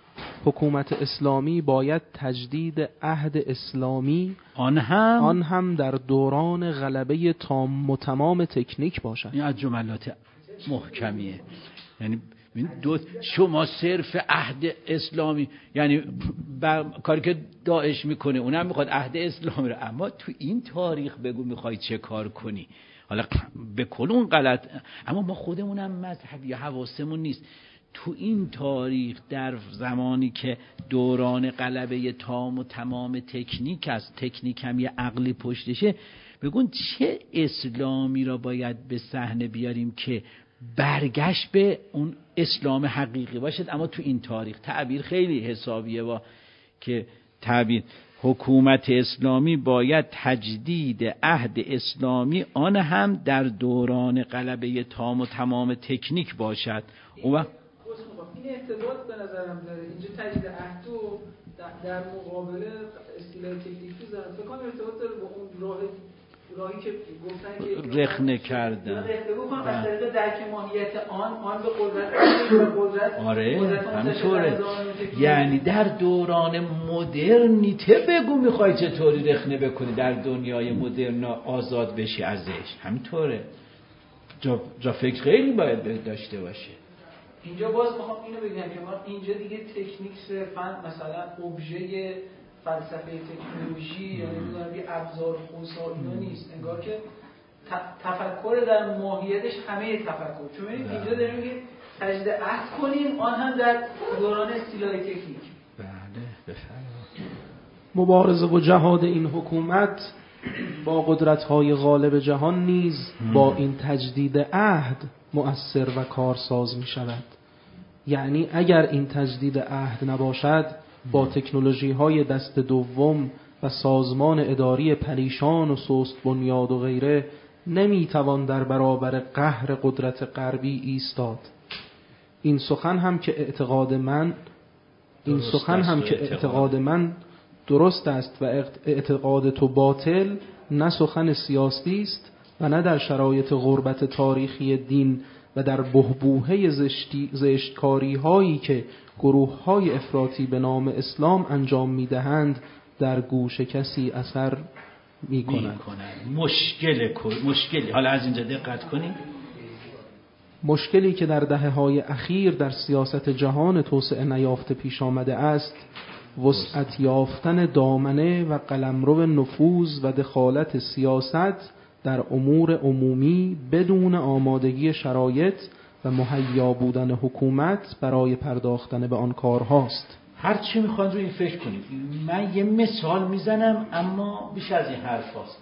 حکومت اسلامی باید تجدید عهد اسلامی آن هم آن هم در دوران غلبه تام و تمام تکنیک باشد. این از جملات محکمیه. یعنی دو شما صرف عهد اسلامی، یعنی کاری که داعش میکنه اونم میخواد عهد اسلامی رو، اما تو این تاریخ بگو میخوای چه کار کنی. حالا به کل اون غلط، اما ما خودمونم مذهبی حواسمون نیست. تو این تاریخ در زمانی که دوران غلبه تام و تمام تکنیک است، تکنیک هم یه عقلی پشتشه، بگون چه اسلامی را باید به صحنه بیاریم که برگشت به اون اسلام حقیقی باشد. اما تو این تاریخ تعبیر خیلی حسابیه با که تعبیر حکومت اسلامی باید تجدید عهد اسلامی آن هم در دوران غلبه تام و تمام تکنیک باشد. اون وقت این ارتباط به نظرم داره. اینجا تجدید عهد و در مقابل اصطلاح تکنیکی زدن فکر کنم ارتباط داره با اون راه راهی که گفتن که رخنه کردن، رخنه بکنن از طریق درک ماهیت آن آن به قدرت قدرت آره همینطوره. یعنی در دوران مدرنیته بگو میخوای چطوری رخنه بکنی در دنیای مدرن آزاد بشی ازش. همینطوره. جا, جا فکر خیلی باید داشته باشه. اینجا باز میخوام اینو بگم که ما اینجا دیگه تکنیک صرفا مثلا ابژه فلسفه تکنولوژی یا نمیدونم یه ابزار خوسا اینا نیست، انگار که تفکر در ماهیتش همه تفکر. چون اینجا داریم میگیم تجدید عهد کنیم آن هم در دوران اصطلاح تکنیک. بله بفرمایید. مبارزه و جهاد این حکومت با قدرت‌های غالب جهان نیز با این تجدید عهد مؤثر و کارساز می شود. یعنی اگر این تجدید عهد نباشد با تکنولوژی های دست دوم و سازمان اداری پریشان و سست بنیاد و غیره نمیتوان در برابر قهر قدرت غربی ایستاد. این سخن هم که اعتقاد من این سخن هم که اعتقاد من درست است و اعتقاد تو باطل، نه سخن سیاسی است و نه در شرایط غربت تاریخی دین و در بحبوحه زشتکاری هایی که گروه های افراطی به نام اسلام انجام میدهند در گوش کسی اثر میکنند. مشکل مشکلی حالا از اینجا دقت کنید، مشکلی که در دهه‌های اخیر در سیاست جهان توسعه نیافته پیش آمده است، وسعت یافتن دامنه و قلمرو نفوذ و دخالت سیاست در امور عمومی بدون آمادگی شرایط و مهیا بودن حکومت برای پرداختن به آن کارهاست. هر چی میخواد رو این فکر کنید. من یه مثال میزنم اما بیش از این حرف هاست.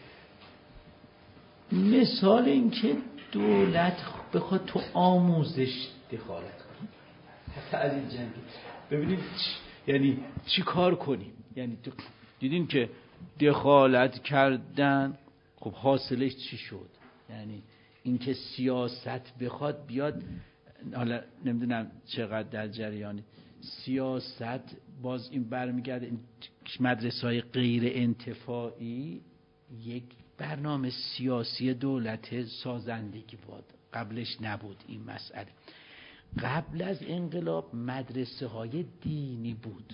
مثال این که دولت بخواد تو آموزش دخالت کنه، حتی از این جنبه ببینید یعنی چی کار کنیم. یعنی دیدین که دخالت کردن خب حاصلش چی شد؟ یعنی اینکه سیاست بخواد بیاد، حالا نمیدونم چقدر در جریانی سیاست، باز این برمیگرده این مدرسه‌های غیر انتفاعی یک برنامه سیاسی دولت سازندگی بود، قبلش نبود این مسئله. قبل از انقلاب مدرسه های دینی بود.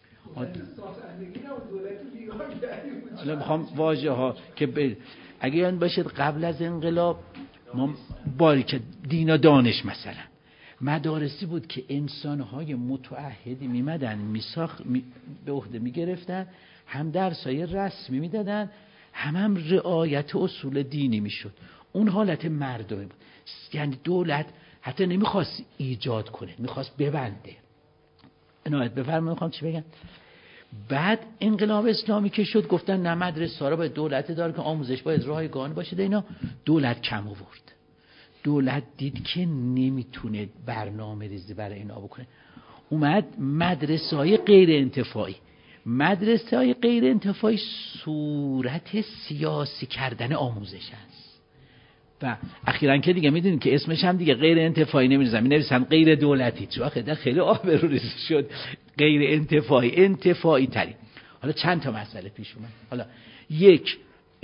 حالا میخوام واژه ها که ب... اگه یاد باشید قبل از انقلاب ما باری که دین و دانش مثلا مدارسی بود که انسانهای متعهدی میمدن میساخ می... به عهده میگرفتن، هم درسای رسمی میدادن، هم هم رعایت اصول دینی میشد. اون حالت مردمی بود. یعنی دولت حتی نمیخواست ایجاد کنه، میخواست ببنده. عنایت بفرمایید میخوام چی بگم. بعد انقلاب اسلامی که شد گفتن نه مدرسه ها رو باید دولت داره که آموزش باید رایگان باشه. اینا دولت کم آورد. دولت دید که نمیتونه برنامه ریزی برای اینا بکنه، اومد مدرسه های غیر انتفاعی. مدرسه های غیر انتفاعی صورت سیاسی کردن آموزش هست و اخیراً که دیگه میدونید که اسمش هم دیگه غیر انتفاعی نمی‌نویسن، می‌نویسن غیر دولتی، چون خیلی خیلی آبروریزی شد. غیر انتفاعی، انتفاعی تری. حالا چند تا مسئله پیش اومد. حالا یک،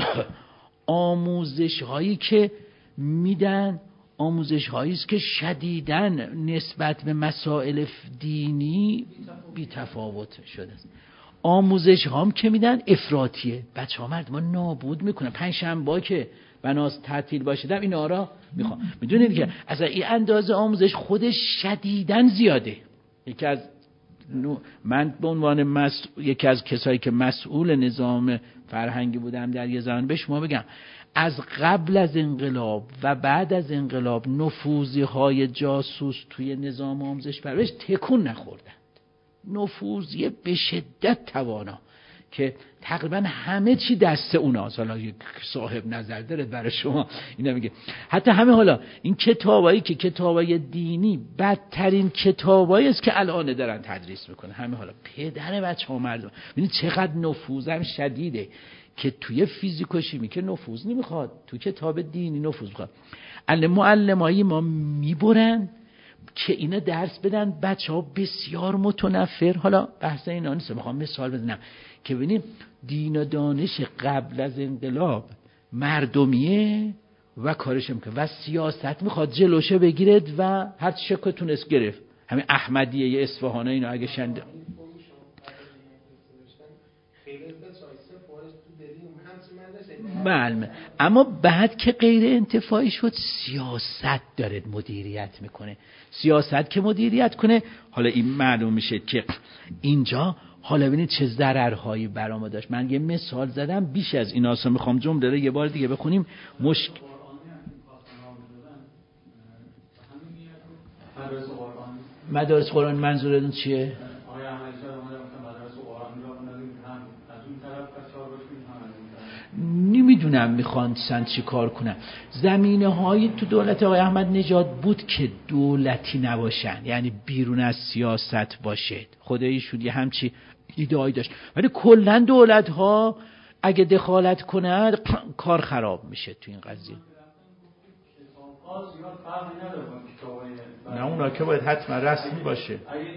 آموزش هایی که میدن آموزش هایی است که شدیداً نسبت به مسائل دینی بی تفاوت شده است. آموزش هم که میدن افراطیه، بچه‌ها مردم نابود میکنن. پنجشنبه که بناس تعطیل باشه اینا را میخوام. میدونید که از این اندازه آموزش خودش شدیداً زیاده. یکی از من به عنوان مس... یکی از کسایی که مسئول نظام فرهنگی بودم در یه زمان به شما بگم، از قبل از انقلاب و بعد از انقلاب نفوذی های جاسوس توی نظام آموزش پرورش تکون نخوردند. نفوذی به شدت توانا که تقریبا همه چی دست اوناست. حالا یک صاحب نظر داره برای شما اینا میگه. حتی همه حالا این کتابایی که کتابای دینی بدترین کتابایی است که الان دارن تدریس میکنه. همه حالا پدر بچه‌ها مردم ببینید چقدر نفوذم شدیده که توی فیزیک و شیمی که نفوذ نمیخواد، تو کتاب دینی نفوذ میخواد. معلمای ما میبرن که اینا درس بدن، بچه‌ها بسیار متنفر. حالا بحث اینا نیست، میخوام مثال بزنم که ببینیم دین و دانش قبل از انقلاب مردمیه و کارش میکنه و سیاست میخواد جلوشه بگیرد و هر چی که تونست گرفت. همین احمدیه اصفهان اینا اگه شنده معلومه. اما بعد که غیر انتفاعی شد سیاست داره مدیریت میکنه. سیاست که مدیریت کنه، حالا این معلوم میشه که اینجا حالا ببینید چه ضررهایی برآمده داشت. من یه مثال زدم، بیش از این اصلا میخوام جمله رو یه بار دیگه بخونیم. مشک مدارس قرآن منظورتون چیه؟ نمیدونم میخوان سن چی کار کنن. زمینه های تو دولت آقای احمد نژاد بود که دولتی نباشن، یعنی بیرون از سیاست باشه. خداییشون یه همچی ایده‌ای داشت، ولی کلا دولت ها اگه دخالت کنن کار خراب میشه تو این قضیه. نه اونا که باید حتما رسمی باشه.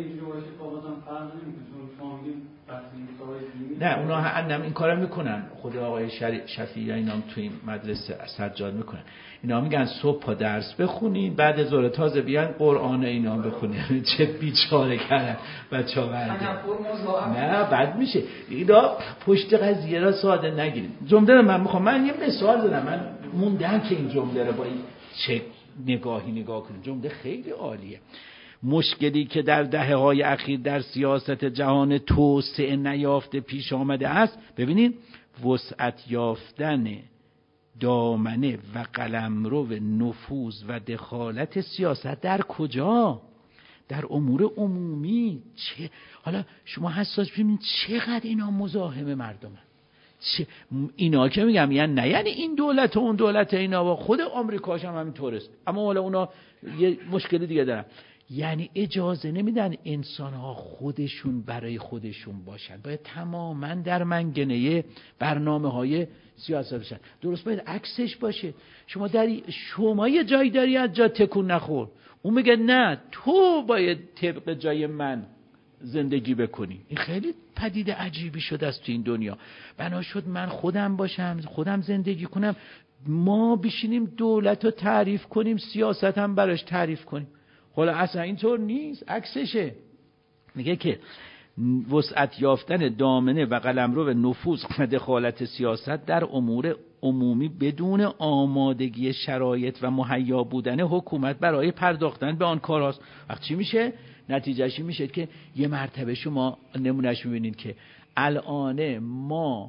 نه اونا هم این کارو میکنن. خود آقای شفیعی اینا هم تو این مدرسه سجاد میکنن. اینا میگن صبح پا درس بخونین، بعد ظهر تازه بیان قرآن اینا بخونین. چه بیچاره کردن بچه‌ها برده. نه بد میشه. اینا پشت قضیه را ساده نگیرید. جمله رو من میخوام، من یه مثال زدم، من موندم که این جمله رو با این چه نگاهی نگاه کنیم. جمله خیلی عالیه. مشکلی که در دهه‌های اخیر در سیاست جهان توسعه نیافته پیش آمده است، ببینید، وسعت یافتن دامنه و قلمرو نفوذ و دخالت سیاست در کجا؟ در امور عمومی. چه حالا شما حساس ببینید چقدر اینا مزاحم مردمن. چه اینا که میگم یعنی نه یعنی این دولت و اون دولت، اینا با خود آمریکاش هم همینطوره، اما حالا اونا یه مشکل دیگه دارن، یعنی اجازه نمیدن انسان‌ها خودشون برای خودشون باشن، باید تماماً در منگنه برنامه‌های سیاست باشن. درست باید عکسش باشه. شما در شما یه جایی داری از جا تکون نخور، اون میگه نه تو باید طبق جای من زندگی بکنی. این خیلی پدیده عجیبی شده است تو این دنیا. بنا شد من خودم باشم، خودم زندگی کنم، ما بشینیم دولت رو تعریف کنیم، سیاست هم براش تعریف کنیم. حالا اصلا اینطور نیست، عکسشه. میگه که وسعت یافتن دامنه و قلمرو نفوذ و دخالت سیاست در امور عمومی بدون آمادگی شرایط و مهیا بودن حکومت برای پرداختن به آن کاراست. وقت چی میشه؟ نتیجهش میشه که یه مرتبه شما نمونهش میبینید که الان ما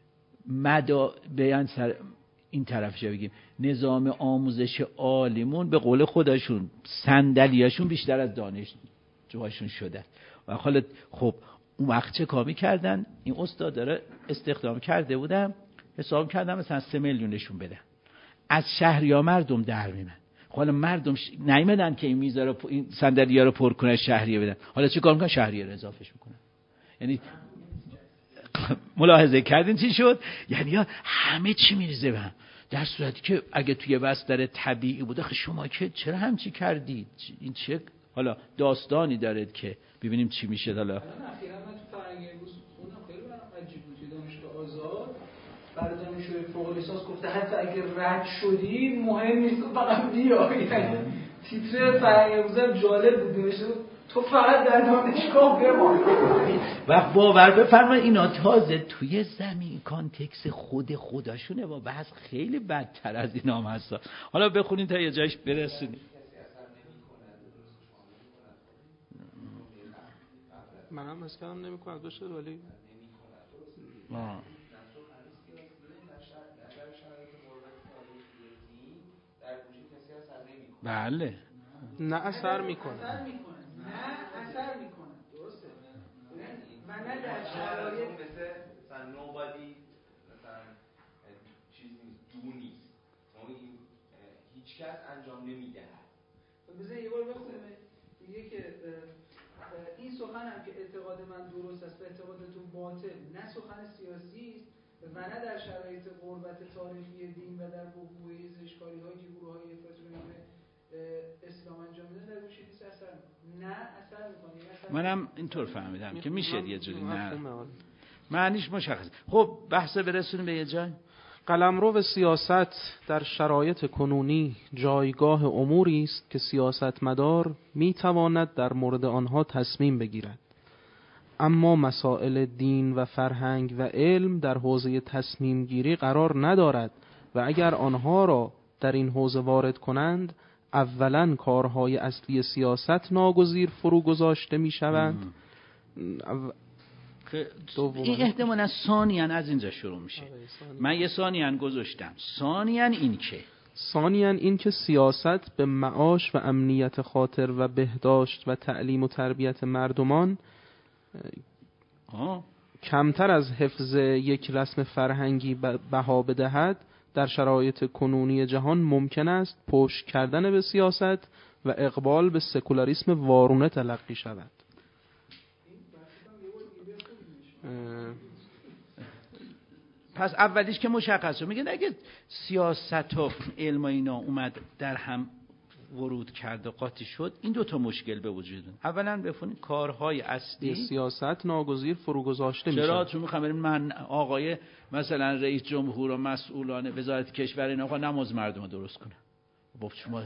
مدا بیان سر این طرف جا بگیم نظام آموزش عالیمون به قول خودشون صندلیاشون بیشتر از دانش جوهاشون شده. و حالا خب اون وقت چه کاری کردن؟ این استاد داره استخدام کرده بودم، حساب کردم مثلا سه میلیونشون بدن، از شهریا مردم در میمن. حالا مردم ش... نیمدن که این میزا رو این صندلی‌ها رو پر کنه شهریه بدن، حالا چه کار میکنن؟ شهریه رو اضافهش میکنن. یعنی ملاحظه کردین چی شد؟ یعنی همه چی میریزه به هم، در صورتی که اگه توی بستر طبیعی بوده. خب شما که چرا همچی کردید؟ این چه حالا داستانی دارید که ببینیم چی میشه. حالا اخیراً من تو فرهنگ امروز خوندم، خیلی برام عجیب بود. دانشگاه آزاد برای دانشجوی فوق لیسانس گفته حتی اگه رد شدی مهم نیست، فقط بیا. یعنی تیتر فرهنگ امروز جالب بود، نوشته بود تو فقط در دانشگاه بمان. و باور بفرمایید اینا تازه توی زمین کانتکست خود خودشونه و بحث خیلی بدتر از اینا هم هست. حالا بخونید تا یه جایش برسونید. من هم از کردم نمی کند باشه ولی آه. بله نه اثر میکنه، اثر میکنه، نه اثر میکنه، درسته. و نه در شرایط مثلا نوبادی مثلا چیز نیست، دو نیست، هیچ کس انجام نمیدهد. بذار یه بار بخونیم. میگه که این سخن هم که اعتقاد من درست است و اعتقادتون باطل، نه سخن سیاسی است و نه در شرایط غربت تاریخی دین و در وقوع زشکاری‌هایی که گروه‌های افراطی اسلام انجام میدن در گوشه نیست اثر میکنه. نه اثر میکنه. منم اینطور فهمیدم که میشه یه جوری نه معنیش مشخص. خب بحث برسونیم به یه جای. قلمرو سیاست در شرایط کنونی جایگاه اموری است که سیاستمدار میتواند در مورد آنها تصمیم بگیرد، اما مسائل دین و فرهنگ و علم در حوزه تصمیم گیری قرار ندارد و اگر آنها را در این حوزه وارد کنند اولا کارهای اصلی سیاست ناگزیر فرو گذاشته می شوند. این احتمالا ثانیاً از اینجا شروع میشه. من یه ثانیاً گذاشتم. ثانیاً این که ثانیاً این که سیاست به معاش و امنیت خاطر و بهداشت و تعلیم و تربیت مردمان آه. کمتر از حفظ یک رسم فرهنگی بها بدهد، در شرایط کنونی جهان ممکن است پشت کردن به سیاست و اقبال به سکولاریسم وارونه تلقی شود. پس اولیش که مشخص شد، میگن اگه سیاست و علم و اینا اومد در هم ورود کرد و قاطی شد، این دوتا مشکل به وجود اومد. اولا بفهمید کارهای اصلی سیاست ناگزیر فرو گذاشته میشه. چرا؟ چون میخوام من آقای مثلا رئیس جمهور و مسئولان وزارت کشور این آقا نماز مردم رو درست کنه. با شما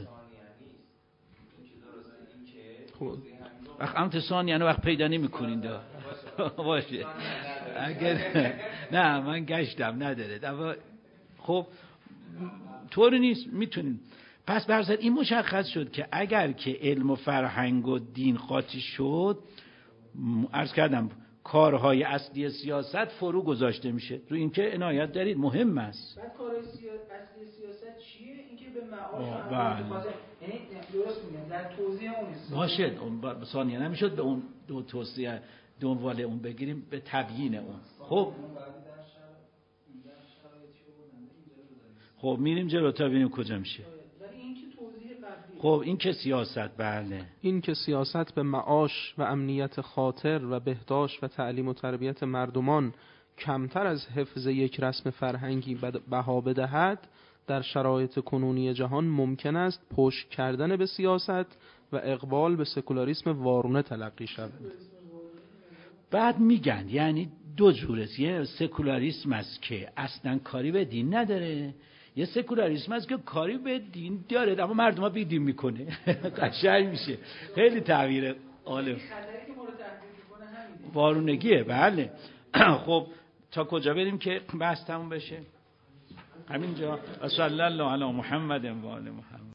وقت امتصان یعنی وقت پیدا نمی‌کنین دا باشه. اگر نه من گشتم نداره اما خب طوری نیست، میتونیم. پس برزد این مشخص شد که اگر که علم و فرهنگ و دین قاطی شد، عرض کردم کارهای اصلی سیاست فرو گذاشته میشه. رو این که عنایت دارید مهم است. بعد کارهای اصلی سیاست چیه؟ اینکه به معاش و یعنی درست میگم در توضیح اون است. باشه اون ثانیه نمیشد به اون دو توصیه دنبال اون بگیریم، به تبیین اون. خب خب میریم جلوتر ببینیم کجا میشه. خب این که سیاست، بله این که سیاست به معاش و امنیت خاطر و بهداشت و تعلیم و تربیت مردمان کمتر از حفظ یک رسم فرهنگی بها بدهد، در شرایط کنونی جهان ممکن است پشت کردن به سیاست و اقبال به سکولاریسم وارونه تلقی شود. بعد میگن یعنی دو جوره، یه سکولاریسم است که اصلا کاری به دین نداره، یه سکولاریسم است که کاری به دین داره اما مردم ها بی دین میکنه. قشنگ میشه، خیلی تعبیر عالی. وارونگیه، بله. خب تا کجا بریم که بحث تموم بشه؟ همینجا. صلی الله علی محمد و آل محمد.